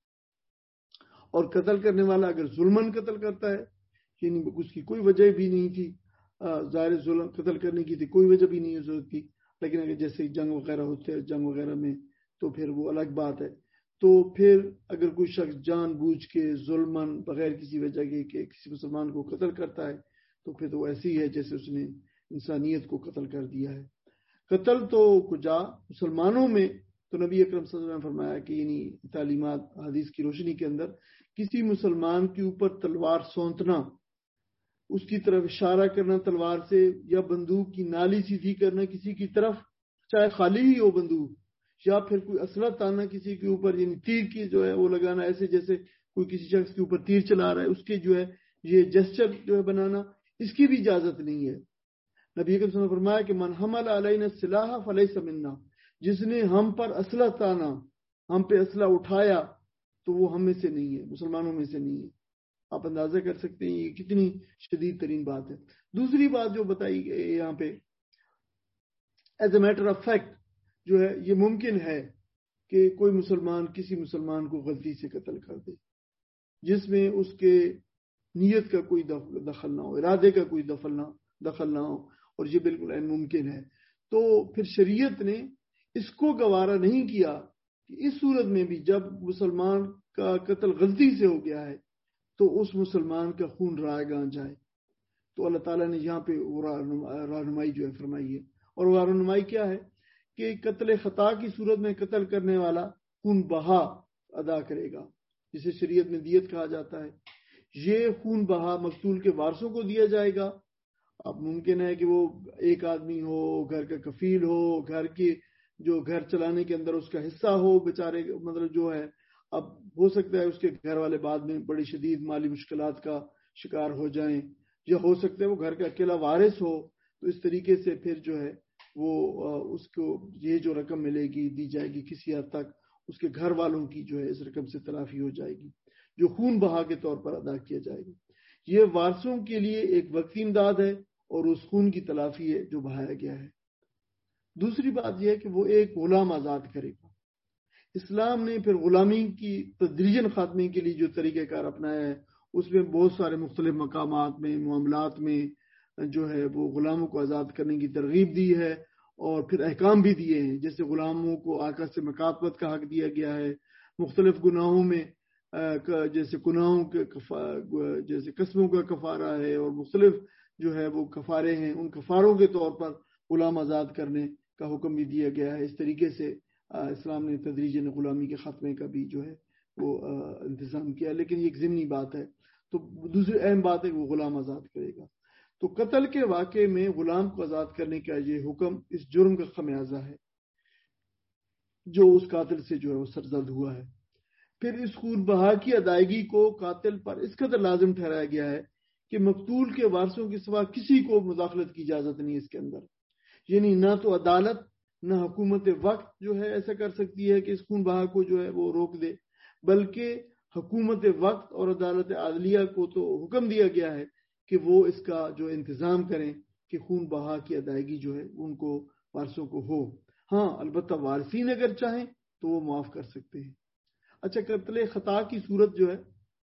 اور قتل کرنے والا اگر ظلمن قتل کرتا ہے، یعنی اس کی کوئی وجہ بھی نہیں تھی، ظاہر ظلم قتل کرنے کی تھی، کوئی وجہ بھی نہیں ضرورت تھی، لیکن اگر جیسے جنگ وغیرہ ہوتے ہیں، جنگ وغیرہ میں تو پھر وہ الگ بات ہے۔ تو پھر اگر کوئی شخص جان بوجھ کے ظلمن بغیر کسی وجہ کے کہ کسی مسلمان کو قتل کرتا ہے تو پھر تو ایسی ہی ہے جیسے اس نے انسانیت کو قتل کر دیا ہے۔ قتل تو کجا مسلمانوں میں، تو نبی اکرم صلی اللہ علیہ وسلم نے فرمایا کہ یعنی تعلیمات حدیث کی روشنی کے اندر کسی مسلمان کے اوپر تلوار سونتنا، اس کی طرف اشارہ کرنا تلوار سے، یا بندوق کی نالی سیدھی کرنا کسی کی طرف، چاہے خالی ہی ہو بندوق، یا پھر کوئی اسلحہ تاننا کسی کے اوپر، یعنی تیر کی جو ہے وہ لگانا، ایسے جیسے کوئی کسی شخص کے اوپر تیر چلا رہا ہے، اس کے جو ہے یہ جسچر جو ہے بنانا، اس کی بھی اجازت نہیں ہے۔ نبی اکرم صلی اللہ علیہ وسلم نے فرمایا کہ من حمل علینا السلاح فلیس منا، جس نے ہم پر اسلحہ تانا، ہم پہ اسلحہ اٹھایا، تو وہ ہم میں سے نہیں ہے، مسلمانوں میں سے نہیں ہے۔ آپ اندازہ کر سکتے ہیں یہ کتنی شدید ترین بات ہے۔ دوسری بات جو بتائی گئی یہاں پہ، as a matter of fact جو ہے یہ ممکن ہے کہ کوئی مسلمان کسی مسلمان کو غلطی سے قتل کر دے جس میں اس کے نیت کا کوئی دخل نہ ہو، ارادے کا کوئی دخل نہ دخل نہ ہو، اور یہ بالکل عین ممکن ہے۔ تو پھر شریعت نے اس کو گوارا نہیں کیا کہ اس صورت میں بھی جب مسلمان کا قتل غلطی سے ہو گیا ہے تو اس مسلمان کا خون رائے گاں جائے۔ تو اللہ تعالیٰ نے یہاں پہ رہنمائی جو ہے فرمائی ہے، اور وہ رہنمائی کیا ہے کہ قتل خطا کی صورت میں قتل کرنے والا خون بہا ادا کرے گا، جسے شریعت میں دیت کہا جاتا ہے، یہ خون بہا مقتول کے وارثوں کو دیا جائے گا۔ اب ممکن ہے کہ وہ ایک آدمی ہو، گھر کا کفیل ہو، گھر کی جو گھر چلانے کے اندر اس کا حصہ ہو بیچارے، مطلب جو ہے اب ہو سکتا ہے اس کے گھر والے بعد میں بڑی شدید مالی مشکلات کا شکار ہو جائیں، یا ہو سکتا ہے وہ گھر کا اکیلا وارث ہو، تو اس طریقے سے پھر جو ہے وہ اس کو یہ جو رقم ملے گی دی جائے گی، کسی حد تک اس کے گھر والوں کی جو ہے اس رقم سے تلافی ہو جائے گی، جو خون بہا کے طور پر ادا کیا جائے گا۔ یہ وارثوں کے لیے ایک وقتی امداد ہے اور اس خون کی تلافی ہے جو بہایا گیا ہے۔ دوسری بات یہ ہے کہ وہ ایک غلام آزاد کرے گا۔ اسلام نے پھر غلامی کی تدریجاً خاتمے کے لیے جو طریقہ کار اپنایا ہے، اس میں بہت سارے مختلف مقامات میں، معاملات میں جو ہے وہ غلاموں کو آزاد کرنے کی ترغیب دی ہے، اور پھر احکام بھی دیے ہیں، جیسے غلاموں کو آقا سے مکاتبت کا حق دیا گیا ہے، مختلف گناہوں میں جیسے گناہوں کے جیسے قسموں کا کفارہ ہے، اور مختلف جو ہے وہ کفارے ہیں، ان کفاروں کے طور پر غلام آزاد کرنے کا حکم بھی دیا گیا ہے۔ اس طریقے سے اسلام نے تدریجاً غلامی کے خاتمے کا بھی جو ہے وہ انتظام کیا، لیکن یہ ایک ضمنی بات ہے۔ تو دوسری اہم بات ہے کہ وہ غلام آزاد کرے گا۔ تو قتل کے واقعے میں غلام کو آزاد کرنے کا یہ حکم اس جرم کا خمیازہ ہے جو اس قاتل سے جو ہے وہ سرزد ہوا ہے۔ پھر اس خون بہا کی ادائیگی کو قاتل پر اس قدر لازم ٹھہرایا گیا ہے کہ مقتول کے وارثوں کے سوا کسی کو مداخلت کی اجازت نہیں ہے اس کے اندر، یعنی نہ تو عدالت نہ حکومت وقت جو ہے ایسا کر سکتی ہے کہ اس خون بہا کو جو ہے وہ روک دے، بلکہ حکومت وقت اور عدالت عدلیہ کو تو حکم دیا گیا ہے کہ وہ اس کا جو انتظام کریں کہ خون بہا کی ادائیگی جو ہے ان کو وارثوں کو ہو۔ ہاں البتہ وارثین اگر چاہیں تو وہ معاف کر سکتے ہیں۔ اچھا، قتل خطا کی صورت جو ہے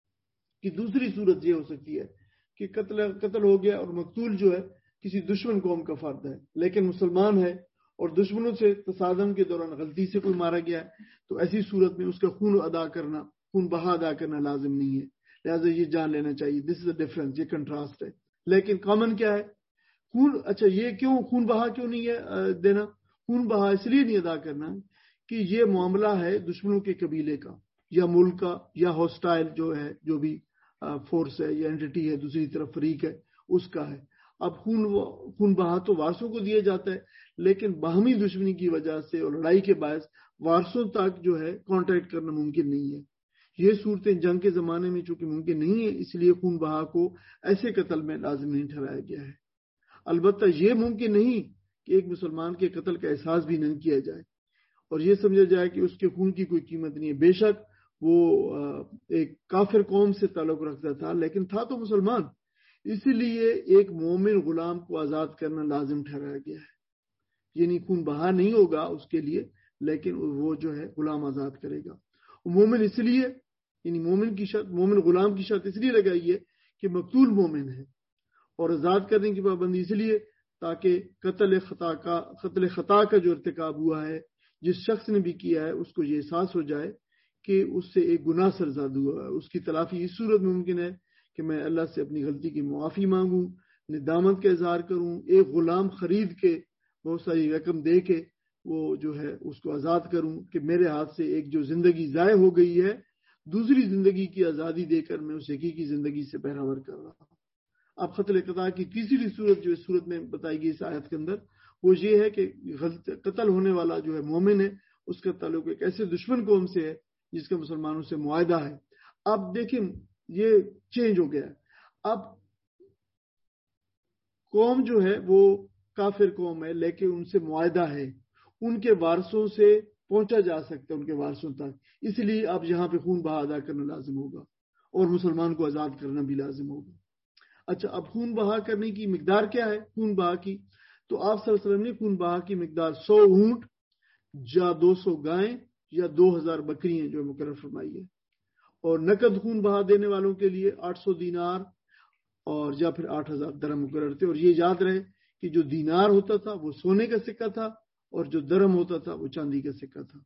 کہ دوسری صورت یہ ہو سکتی ہے کہ قتل قتل ہو گیا اور مقتول جو ہے کسی دشمن قوم کا فرد ہے لیکن مسلمان ہے، اور دشمنوں سے تصادم کے دوران غلطی سے کوئی مارا گیا ہے، تو ایسی صورت میں اس کا خون ادا کرنا خون بہا ادا کرنا لازم نہیں ہے، لہٰذا یہ جان لینا چاہیے۔ دس از اے ڈفرنس، یہ کنٹراسٹ ہے۔ لیکن کامن کیا ہے؟ خون اچھا یہ کیوں خون بہا کیوں نہیں ہے دینا؟ خون بہا اس لیے نہیں ادا کرنا کہ یہ معاملہ ہے دشمنوں کے قبیلے کا یا ملک کا یا ہاسٹائل جو ہے جو بھی فورس ہے یا اینٹی ہے دوسری طرف فریق ہے اس کا ہے۔ اب خون خون بہا تو وارثوں کو دیا جاتا ہے، لیکن باہمی دشمنی کی وجہ سے اور لڑائی کے باعث وارثوں تک جو ہے کانٹیکٹ کرنا ممکن نہیں ہے۔ یہ صورتیں جنگ کے زمانے میں چونکہ ممکن نہیں ہے، اس لیے خون بہا کو ایسے قتل میں لازم نہیں ٹھہرایا گیا ہے۔ البتہ یہ ممکن نہیں کہ ایک مسلمان کے قتل کا احساس بھی نہ کیا جائے اور یہ سمجھا جائے کہ اس کے خون کی کوئی قیمت نہیں ہے۔ بے شک وہ ایک کافر قوم سے تعلق رکھتا تھا لیکن تھا تو مسلمان، اسی لیے ایک مومن غلام کو آزاد کرنا لازم ٹھہرایا گیا ہے، یعنی خون بہا نہیں ہوگا اس کے لیے لیکن وہ جو ہے غلام آزاد کرے گا۔ مومن اس لیے یعنی مومن کی شرط مومن غلام کی شرط اس لیے لگائی ہے کہ مقتول مومن ہے، اور آزاد کرنے کی پابندی اس لیے تاکہ قتل خطا کا قتل خطا کا جو ارتکاب ہوا ہے جس شخص نے بھی کیا ہے اس کو یہ احساس ہو جائے کہ اس سے ایک گناہ سرزاد ہوا ہے۔ اس کی تلافی اس صورت میں ممکن ہے کہ میں اللہ سے اپنی غلطی کی معافی مانگوں، ندامت کا اظہار کروں، ایک غلام خرید کے بہت ساری رقم دے کے وہ جو ہے اس کو آزاد کروں کہ میرے ہاتھ سے ایک جو زندگی ضائع ہو گئی ہے دوسری زندگی کی آزادی دے کر میں اس حقیقی زندگی سے بہراور کر رہا ہوں۔ اب قتل خطا کی تیسری صورت جو اس صورت میں بتائی گئی اس آیت کے اندر وہ یہ ہے کہ قتل ہونے والا جو ہے مومن ہے، اس کا تعلق ایک ایسے دشمن قوم سے ہے جس کا مسلمانوں سے معاہدہ ہے۔ اب دیکھیں یہ چینج ہو گیا، اب قوم جو ہے وہ کافر قوم ہے لیکن ان سے معاہدہ ہے، ان کے وارثوں سے پہنچا جا سکتا ہے ان کے وارثوں تک، اس لیے اب یہاں پہ خون بہا ادا کرنا لازم ہوگا اور مسلمان کو آزاد کرنا بھی لازم ہوگا۔ اچھا، اب خون بہا کرنے کی مقدار کیا ہے خون بہا کی؟ تو آپ صلی اللہ علیہ وسلم نے خون بہا کی مقدار سو اونٹ یا دو سو گائیں یا دو ہزار بکریاں جو مقرر فرمائی ہے، اور نقد خون بہا دینے والوں کے لیے آٹھ سو دینار اور یا پھر آٹھ ہزار درہم مقرر تھے۔ اور یہ یاد رہے کہ جو دینار ہوتا تھا وہ سونے کا سکہ تھا اور جو درہم ہوتا تھا وہ چاندی کا سکہ تھا۔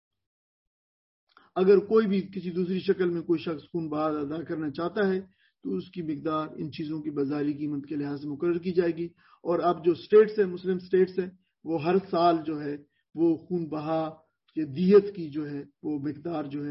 اگر کوئی بھی کسی دوسری شکل میں کوئی شخص خون بہا ادا کرنا چاہتا ہے تو اس کی مقدار ان چیزوں کی بازاری قیمت کے لحاظ سے مقرر کی جائے گی۔ اور اب جو سٹیٹس ہیں مسلم سٹیٹس ہیں وہ ہر سال جو ہے وہ خون بہا کے دیت کی جو ہے وہ مقدار جو ہے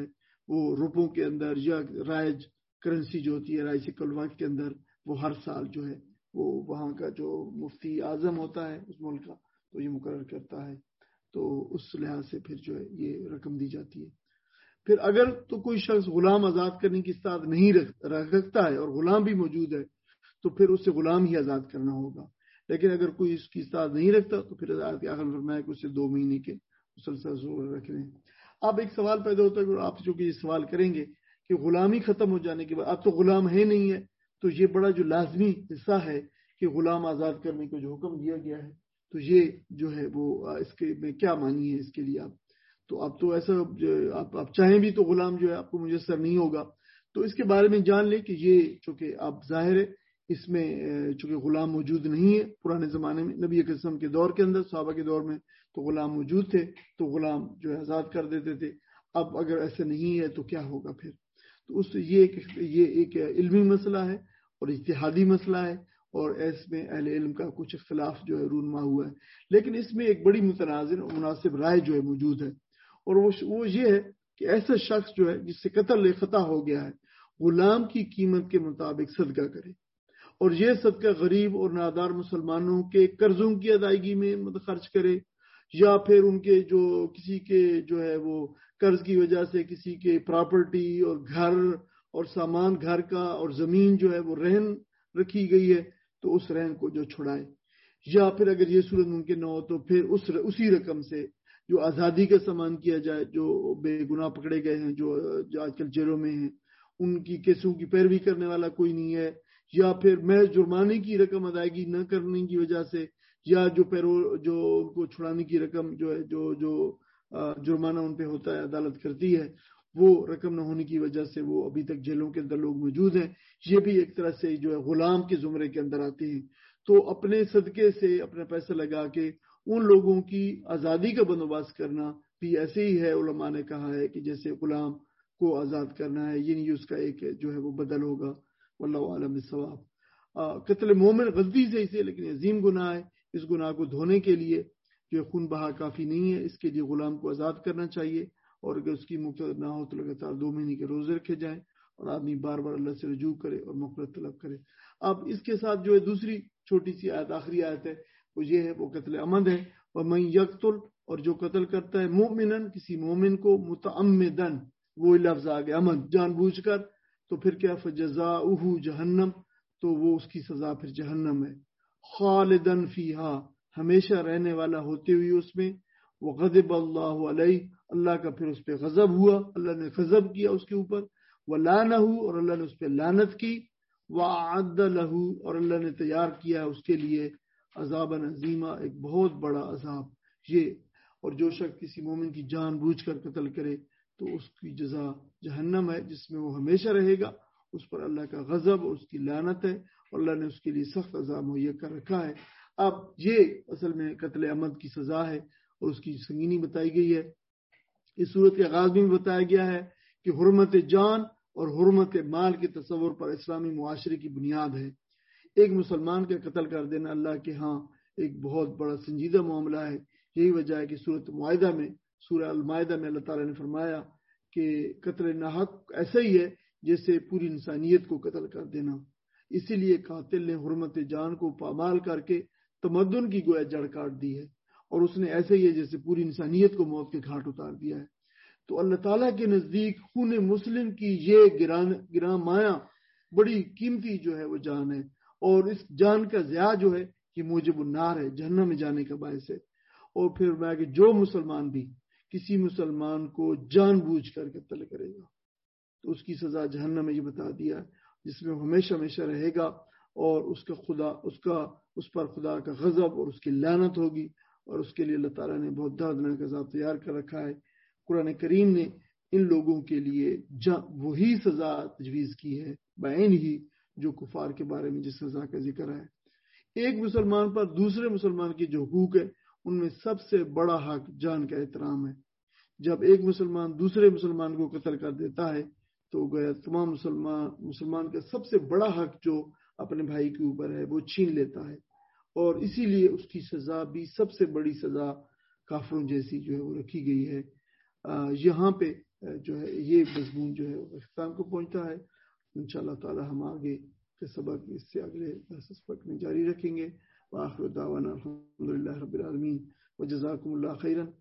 وہ روپوں کے اندر یا رائج کرنسی جو ہوتی ہے رائج کلواک کے اندر وہ ہر سال جو ہے وہ وہاں کا جو مفتی اعظم ہوتا ہے اس ملک کا تو یہ مقرر کرتا ہے، تو اس لحاظ سے پھر جو ہے یہ رقم دی جاتی ہے۔ پھر اگر تو کوئی شخص غلام آزاد کرنے کی استطاعت نہیں رکھتا ہے اور غلام بھی موجود ہے تو پھر اسے غلام ہی آزاد کرنا ہوگا، لیکن اگر کوئی اس کی استطاعت نہیں رکھتا تو پھر آیت کے آخر میں فرمایا کہ اسے دو مہینے کے مسلسل ضرور رکھ لیں۔ اب ایک سوال پیدا ہوتا ہے کہ آپ جو کہ یہ سوال کریں گے کہ غلامی ختم ہو جانے کے بعد اب تو غلام ہے نہیں ہے، تو یہ بڑا جو لازمی حصہ ہے کہ غلام آزاد کرنے کو جو حکم دیا گیا ہے تو یہ جو ہے وہ اس کے میں کیا معنی ہے اس کے لیے آپ تو اب تو ایسا آپ آپ چاہیں بھی تو غلام جو ہے آپ کو میسر نہیں ہوگا، تو اس کے بارے میں جان لیں کہ یہ چونکہ آپ ظاہر ہے اس میں چونکہ غلام موجود نہیں ہے پرانے زمانے میں، نبی اکرم کے دور کے اندر صحابہ کے دور میں تو غلام موجود تھے تو غلام جو ہے آزاد کر دیتے تھے، اب اگر ایسا نہیں ہے تو کیا ہوگا پھر، تو اس یہ ایک یہ ایک علمی مسئلہ ہے اور اجتہادی مسئلہ ہے اور اس میں اہل علم کا کچھ اختلاف جو ہے رونما ہوا ہے، لیکن اس میں ایک بڑی متنازع اور مناسب رائے جو ہے موجود ہے اور وہ وہ یہ ہے کہ ایسا شخص جو ہے جس سے قتل خطا ہو گیا ہے غلام کی قیمت کے مطابق صدقہ کرے اور یہ صدقہ غریب اور نادار مسلمانوں کے قرضوں کی ادائیگی میں خرچ کرے یا پھر ان کے جو کسی کے جو ہے وہ قرض کی وجہ سے کسی کے پراپرٹی اور گھر اور سامان گھر کا اور زمین جو ہے وہ رہن رکھی گئی ہے تو اس رہن کو جو چھڑائے، یا پھر اگر یہ صورت ممکن نہ ہو تو پھر اس اسی رقم سے جو آزادی کا سامان کیا جائے، جو بے گناہ پکڑے گئے ہیں جو آج کل جیلوں میں ہیں ان کی کیسوں کی پیروی کرنے والا کوئی نہیں ہے، یا پھر محض جرمانے کی رقم ادائیگی نہ کرنے کی وجہ سے یا جو پیرو جو ان کو چھڑانے کی رقم جو ہے جو جو جرمانہ ان پہ ہوتا ہے عدالت کرتی ہے وہ رقم نہ ہونے کی وجہ سے وہ ابھی تک جیلوں کے اندر لوگ موجود ہیں، یہ بھی ایک طرح سے جو ہے غلام کے زمرے کے اندر آتے ہیں، تو اپنے صدقے سے اپنا پیسہ لگا کے ان لوگوں کی آزادی کا بندوبست کرنا بھی ایسے ہی ہے، علماء نے کہا ہے کہ جیسے غلام کو آزاد کرنا ہے، یعنی اس کا ایک جو ہے وہ بدل ہوگا، واللہ عالم بالصواب۔ قتل مومن غلطی سے اسے لیکن عظیم گناہ ہے، اس گناہ کو دھونے کے لیے جو خون بہا کافی نہیں ہے، اس کے لیے غلام کو آزاد کرنا چاہیے اور اگر اس کی مقتد نہ ہو تو لگاتار دو مہینے کے روزے رکھے جائیں اور آدمی بار بار اللہ سے رجوع کرے اور مغفرت طلب کرے۔ اب اس کے ساتھ جو ہے دوسری چھوٹی سی آیت آخری آیت ہے وہ یہ ہے، وہ قتل عمد ہے، وَمَن يَقْتُلْ اور جو قتل کرتا ہے مؤمناً کسی مومن کو متعمداً، وہ لفظ آگے عمد جان بوجھ کر، تو پھر کیا فجزاؤہ جہنم، تو وہ اس کی سزا پھر جہنم ہے، خالداً فیہا ہمیشہ رہنے والا ہوتے ہوئے اس میں، وغضب اللہ علیہ اللہ کا پھر اس پہ غضب ہوا، اللہ نے غضب کیا اس کے اوپر، ولعنہ اور اللہ نے اس پہ لعنت کی، وأعد لہ اور اللہ نے تیار کیا اس کے لیے عذابا عظیما ایک بہت بڑا عذاب۔ یہ اور جو شخص کسی مومن کی جان بوجھ کر قتل کرے تو اس کی جزا جہنم ہے جس میں وہ ہمیشہ رہے گا، اس پر اللہ کا غضب اور اس کی لعنت ہے اور اللہ نے اس کے لیے سخت عذاب مہیا کر رکھا ہے۔ اب یہ اصل میں قتل عمد کی سزا ہے اور اس کی سنگینی بتائی گئی ہے۔ اس صورت کے آغاز میں بھی بتایا گیا ہے کہ حرمت جان اور حرمت مال کے تصور پر اسلامی معاشرے کی بنیاد ہے۔ ایک مسلمان کا قتل کر دینا اللہ کے ہاں ایک بہت بڑا سنجیدہ معاملہ ہے، یہی وجہ ہے کہ سورۃ معاہدہ میں سورہ المائدہ میں اللہ تعالیٰ نے فرمایا کہ قتل ناحق ایسا ہی ہے جیسے پوری انسانیت کو قتل کر دینا، اسی لیے قاتل نے حرمت جان کو پامال کر کے تمدن کی گویا جڑ کاٹ دی ہے اور اس نے ایسے ہی ہے جیسے پوری انسانیت کو موت کے گھاٹ اتار دیا ہے۔ تو اللہ تعالیٰ کے نزدیک خون مسلم کی یہ گران گراں مایہ بڑی قیمتی جو ہے وہ جان ہے اور اس جان کا ضیاع جو ہے یہ موجب النار ہے، جہنم میں جانے کا باعث ہے۔ اور پھر میں کہ جو مسلمان بھی کسی مسلمان کو جان بوجھ کر قتل کرے گا تو اس کی سزا جہنم میں یہ بتا دیا جس میں وہ ہمیشہ ہمیشہ رہے گا اور اس کا خدا اس کا اس پر خدا کا غضب اور اس کی لعنت ہوگی اور اس کے لیے اللہ تعالیٰ نے بہت دردناک عذاب تیار کر رکھا ہے۔ قرآن کریم نے ان لوگوں کے لیے وہی سزا تجویز کی ہے بعین ہی جو کفار کے بارے میں جس سزا کا ذکر ہے۔ ایک مسلمان پر دوسرے مسلمان کی جو حقوق ہے ان میں سب سے بڑا حق جان کا احترام ہے۔ جب ایک مسلمان دوسرے مسلمان کو قتل کر دیتا ہے تو گویا تمام مسلمان مسلمان کا سب سے بڑا حق جو اپنے بھائی کے اوپر ہے وہ چھین لیتا ہے اور اسی لیے اس کی سزا بھی سب سے بڑی سزا کافروں جیسی جو ہے وہ رکھی گئی ہے۔ یہاں پہ جو ہے یہ مضمون جو ہے اختتام کو پہنچتا ہے. انشاءاللہ تعالی ہم آگے کے سبق اس سے اگلے سبق میں جاری رکھیں گے. وآخر دعوانا الحمدللہ رب العالمین وجزاکم اللہ خیرا.